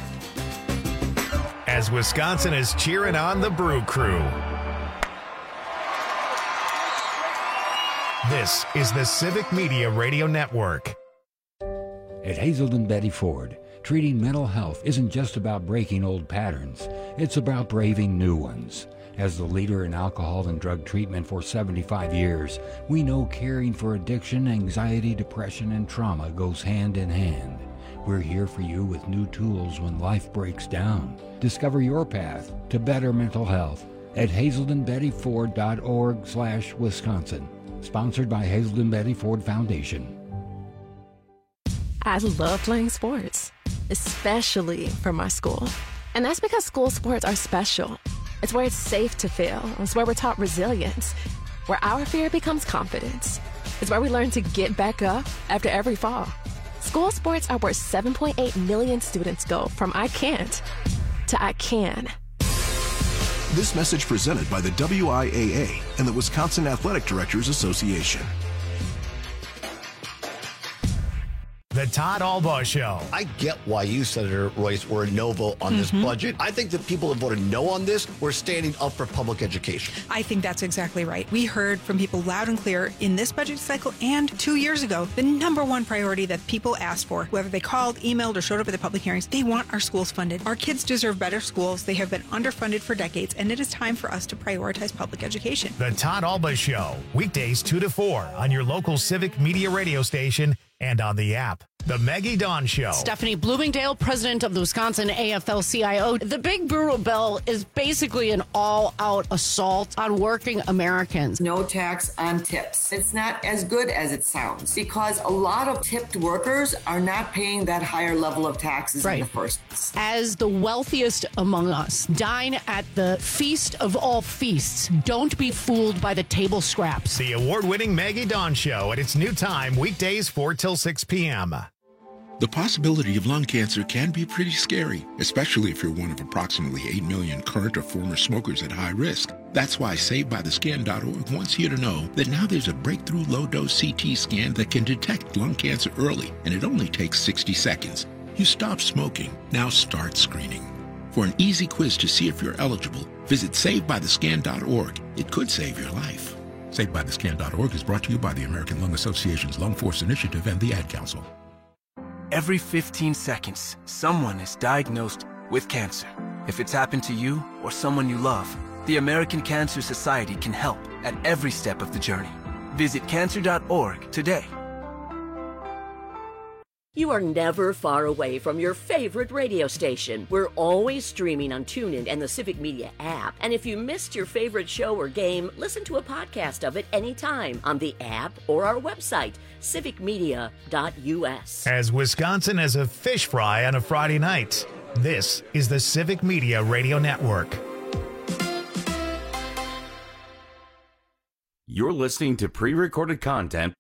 As Wisconsin is cheering on the Brew Crew. This is the Civic Media Radio Network. At Hazelden Betty Ford, treating mental health isn't just about breaking old patterns. It's about braving new ones. As the leader in alcohol and drug treatment for 75 years, we know caring for addiction, anxiety, depression, and trauma goes hand in hand. We're here for you with new tools when life breaks down. Discover your path to better mental health at hazeldenbettyford.org/Wisconsin. Sponsored by Hazelden Betty Ford Foundation. I love playing sports, especially for my school. And that's because school sports are special. It's where it's safe to fail. It's where we're taught resilience, where our fear becomes confidence. It's where we learn to get back up after every fall. School sports are where 7.8 million students go from I can't to I can. This message presented by the WIAA and the Wisconsin Athletic Directors Association. The Todd Albaugh Show. I get why you, Senator Royce, were a no vote on this budget. I think that people that voted no on this were standing up for public education. I think that's exactly right. We heard from people loud and clear in this budget cycle and 2 years ago, the number one priority that people asked for, whether they called, emailed, or showed up at the public hearings, they want our schools funded. Our kids deserve better schools. They have been underfunded for decades, and it is time for us to prioritize public education. The Todd Albaugh Show, weekdays 2 to 4 on your local Civic Media radio station and on the app. The Maggie Dawn Show. Stephanie Bloomingdale, president of the Wisconsin AFL-CIO. The Big Brutal Bill is basically an all-out assault on working Americans. No tax on tips. It's not as good as it sounds because a lot of tipped workers are not paying that higher level of taxes in the first place. As the wealthiest among us, dine at the feast of all feasts. Don't be fooled by the table scraps. The award-winning Maggie Dawn Show at its new time, weekdays 4 till 6 p.m. The possibility of lung cancer can be pretty scary, especially if you're one of approximately 8 million current or former smokers at high risk. That's why SaveByTheScan.org wants you to know that now there's a breakthrough low-dose CT scan that can detect lung cancer early, and it only takes 60 seconds. You stop smoking, now start screening. For an easy quiz to see if you're eligible, visit SaveByTheScan.org. It could save your life. SaveByTheScan.org is brought to you by the American Lung Association's Lung Force Initiative and the Ad Council. Every 15 seconds, someone is diagnosed with cancer. If it's happened to you or someone you love, the American Cancer Society can help at every step of the journey. Visit cancer.org today. You are never far away from your favorite radio station. We're always streaming on TuneIn and the Civic Media app. And if you missed your favorite show or game, listen to a podcast of it anytime on the app or our website, civicmedia.us. As Wisconsin has a fish fry on a Friday night, this is the Civic Media Radio Network. You're listening to pre-recorded content.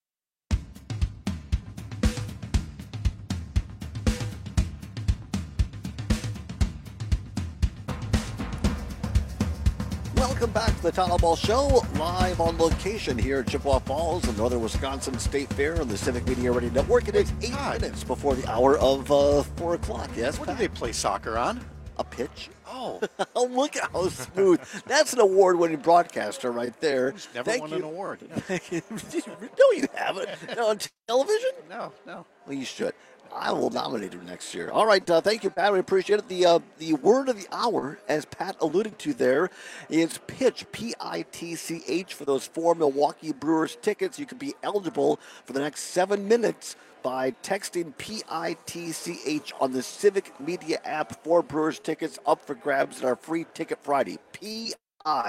Welcome back to the Todd Ball Show, live on location here at Chippewa Falls, the Northern Wisconsin State Fair on the Civic Media Radio Network. It is 8 minutes before the hour of 4 o'clock. Yes, what do they play soccer on? A pitch. Oh. Look at how smooth. That's an award-winning broadcaster right there. Who's never won an award. No, you haven't. No, on television? No. Well, you should. I will nominate him next year. All right, thank you, Pat. We appreciate it. The word of the hour, as Pat alluded to there, is pitch, P-I-T-C-H, for those 4 Milwaukee Brewers tickets. You could be eligible for the next 7 minutes by texting P-I-T-C-H on the Civic Media app. 4 Brewers tickets up for grabs in our free Ticket Friday. P-I-T-C-H.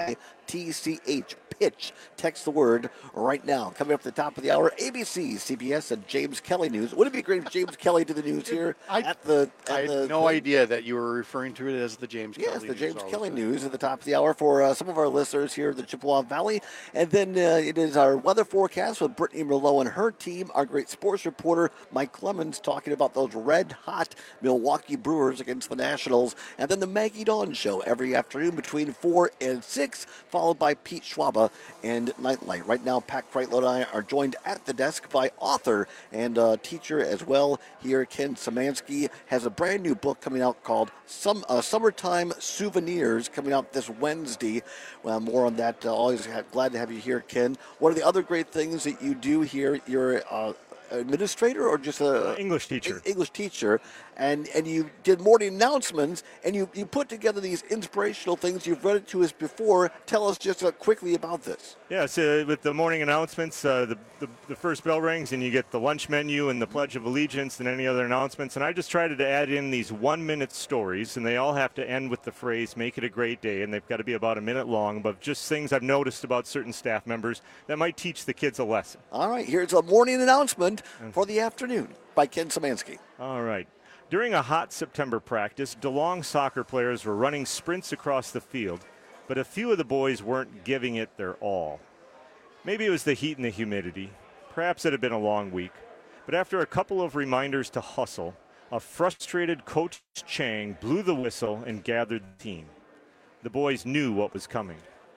PITCH. Pitch. Text the word right now. Coming up at the top of the hour, ABC, CBS, and James Kelly News. Wouldn't it be great if James Kelly did the news here I had no idea that you were referring to it as the James Kelly News. Yes, the James Kelly News at the top of the hour for some of our listeners here in the Chippewa Valley. And then it is our weather forecast with Brittany Merlot and her team. Our great sports reporter, Mike Clemens, talking about those red-hot Milwaukee Brewers against the Nationals. And then the Maggie Dawn Show every afternoon between 4 and 6, followed by Pete Schwaba and Nightlight. Right now, Pat Kreitlow and I are joined at the desk by author and teacher as well here. Ken Szymanski has a brand new book coming out called Summertime Souvenirs, coming out this Wednesday. Well, more on that. Always glad to have you here, Ken. What are the other great things that you do here? You're administrator or just a English teacher? English teacher, and you did morning announcements, and you put together these inspirational things. You've read it to us before. Tell us just quickly about this. Yeah, so with the morning announcements, the first bell rings and you get the lunch menu and the Pledge of Allegiance and any other announcements. And I just tried to add in these 1-minute stories, and they all have to end with the phrase, make it a great day. And they've got to be about a minute long, but just things I've noticed about certain staff members that might teach the kids a lesson. All right, here's a morning announcement for the afternoon by Ken Szymanski. All right. During a hot September practice, DeLong soccer players were running sprints across the field, but a few of the boys weren't giving it their all. Maybe it was the heat and the humidity. Perhaps it had been a long week. But after a couple of reminders to hustle, a frustrated Coach Chang blew the whistle and gathered the team. The boys knew what was coming.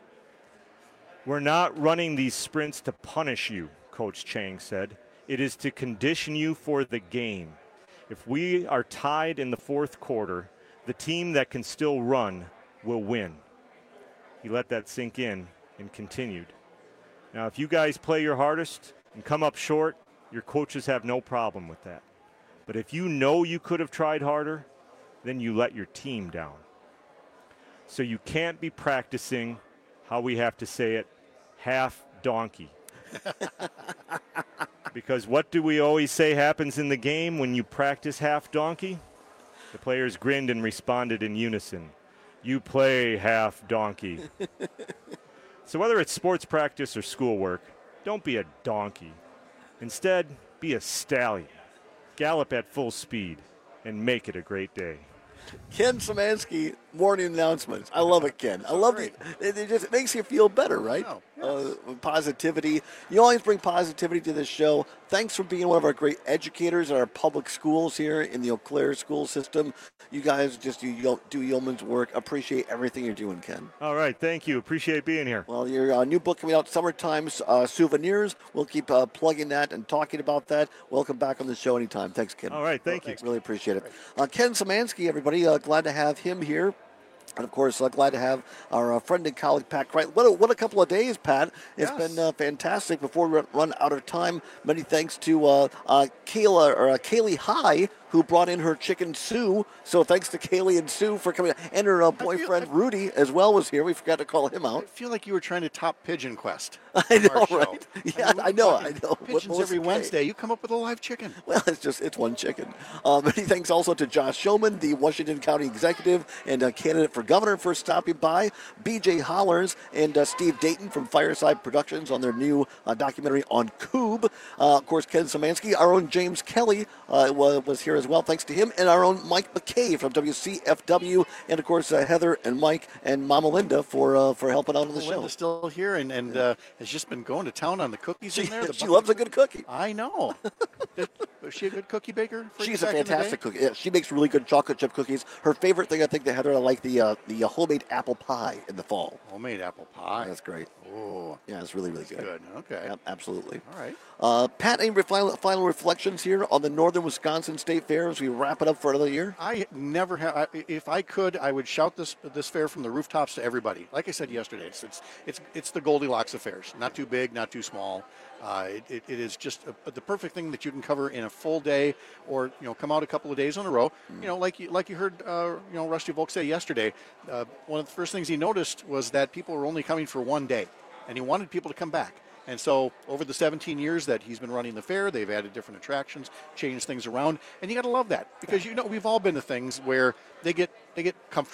"We're not running these sprints to punish you," Coach Chang said. "It is to condition you for the game. If we are tied in the fourth quarter, the team that can still run will win." He let that sink in and continued. "Now, if you guys play your hardest and come up short, your coaches have no problem with that. But if you know you could have tried harder, then you let your team down. So you can't be practicing, how we have to say it, half donkey." Because what do we always say happens in the game when you practice half donkey? The players grinned and responded in unison. "You play half donkey." So whether it's sports practice or schoolwork, don't be a donkey. Instead, be a stallion. Gallop at full speed and make it a great day. Ken Szymanski, morning announcements. I love it, Ken. I love it. It makes you feel better, right? Positivity. You always bring positivity to this show. Thanks for being one of our great educators at our public schools here in the Eau Claire school system. You guys just do yeoman's work. Appreciate everything you're doing, Ken. All right. Thank you. Appreciate being here. Well, your new book coming out, Summertime Souvenirs. We'll keep plugging that and talking about that. Welcome back on the show anytime. Thanks, Ken. All right. Thank you. Really appreciate it. Ken Szymanski, everybody. Glad to have him here. And, of course, glad to have our friend and colleague, Pat Kreitlow. What a couple of days, Pat. It's been fantastic. Before we run out of time, many thanks to Kaylee High, who brought in her chicken Sue. So thanks to Kaylee and Sue for coming. And her boyfriend, Rudy, as well, was here. We forgot to call him out. I feel like you were trying to top Pigeon Quest. I know, right? Yeah, I know. Pigeons every Wednesday. You come up with a live chicken. Well, it's one chicken. Many thanks also to Josh Showman, the Washington County Executive and candidate for governor, for stopping by. BJ Hollers and Steve Dayton from Fireside Productions on their new documentary on Coob. Of course, Ken Szymanski, our own James Kelly was here as well. Thanks to him, and our own Mike McKay from WCFW, and of course Heather and Mike and Mama Linda for helping out on the show. Linda's still here and has just been going to town on the cookies in there. She loves a good cookie. I know. Is she a good cookie baker? She's a fantastic cookie. Yeah, she makes really good chocolate chip cookies. Her favorite thing, I think, that Heather, I like the homemade apple pie in the fall. Homemade apple pie. That's great. Oh, yeah, it's really, really good. Okay. Yeah, absolutely. All right. Pat, any final reflections here on the Northern Wisconsin State Fair as we wrap it up for another year? I never have. If I could, I would shout this fair from the rooftops to everybody. Like I said yesterday, it's the Goldilocks affairs. Not too big, not too small. It is just the perfect thing that you can cover in a full day, or come out a couple of days in a row. Like you heard Rusty Volk say yesterday. One of the first things he noticed was that people were only coming for one day, and he wanted people to come back. And so over the 17 years that he's been running the fair, they've added different attractions, changed things around, and you got to love that because we've all been to things where they get comfortable.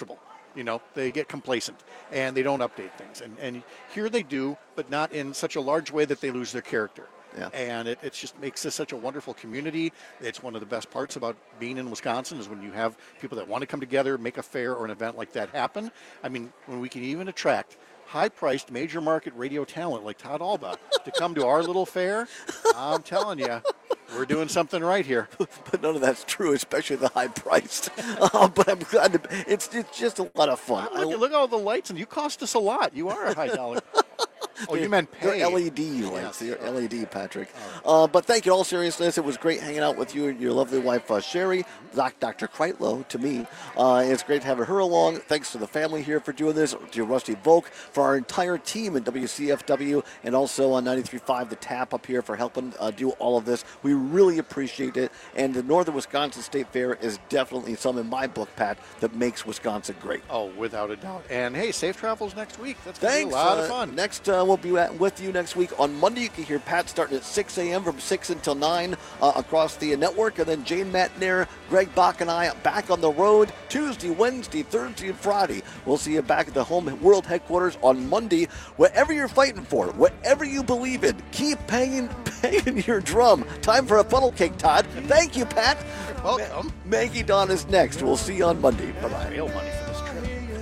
they get complacent and they don't update things. And here they do, but not in such a large way that they lose their character. Yeah. And it just makes this such a wonderful community. It's one of the best parts about being in Wisconsin is when you have people that want to come together, make a fair or an event like that happen. I mean, when we can even attract high-priced major market radio talent like Todd Alba to come to our little fair, I'm telling you, we're doing something right here. But none of that's true, especially the high-priced. But I'm glad it's just a lot of fun. Look at all the lights, and you cost us a lot. You are a high dollar. Oh, you meant pay. They're LED lights. They're LED, Patrick. But thank you in all seriousness. It was great hanging out with you and your lovely wife, Sherry, Dr. Kreitlow, to me. It's great having her along. Thanks to the family here for doing this, to Rusty Volk, for our entire team at WCFW, and also on 93.5 The Tap up here for helping do all of this. We really appreciate it. And the Northern Wisconsin State Fair is definitely something in my book, Pat, that makes Wisconsin great. Oh, without a doubt. And, hey, safe travels next week. That's going to be a lot of fun. Next, we'll be with you next week. On Monday, you can hear Pat starting at 6 a.m. from 6 until 9 across the network. And then Jane Matnair, Greg Bach, and I back on the road Tuesday, Wednesday, Thursday, and Friday. We'll see you back at the home world headquarters on Monday. Whatever you're fighting for, whatever you believe in, keep banging your drum. Time for a funnel cake, Todd. Thank you, Pat. You're welcome. Maggie Dawn is next. We'll see you on Monday. Bye-bye. Real money for this trip.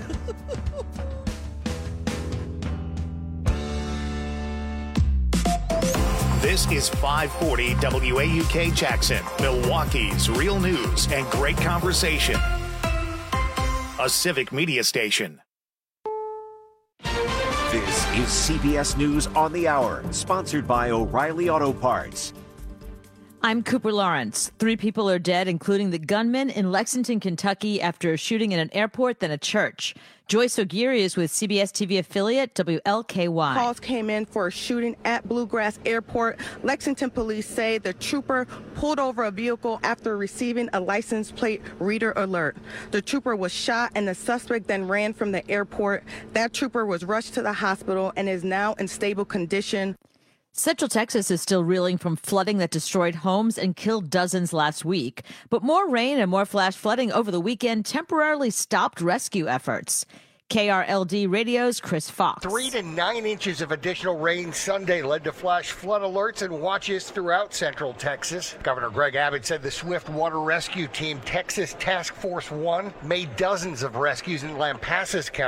This is 540 WAUK Jackson, Milwaukee's real news and great conversation. A civic media station. This is CBS News on the Hour, sponsored by O'Reilly Auto Parts. I'm Cooper Lawrence. 3 people are dead, including the gunman in Lexington, Kentucky, after a shooting in an airport, then a church. Joyce O'Geary is with CBS TV affiliate WLKY. Calls came in for a shooting at Bluegrass Airport. Lexington police say the trooper pulled over a vehicle after receiving a license plate reader alert. The trooper was shot and the suspect then ran from the airport. That trooper was rushed to the hospital and is now in stable condition. Central Texas is still reeling from flooding that destroyed homes and killed dozens last week. But more rain and more flash flooding over the weekend temporarily stopped rescue efforts. KRLD Radio's Chris Fox. 3 to 9 inches of additional rain Sunday led to flash flood alerts and watches throughout Central Texas. Governor Greg Abbott said the Swift Water Rescue Team, Texas Task Force 1, made dozens of rescues in Lampasas County.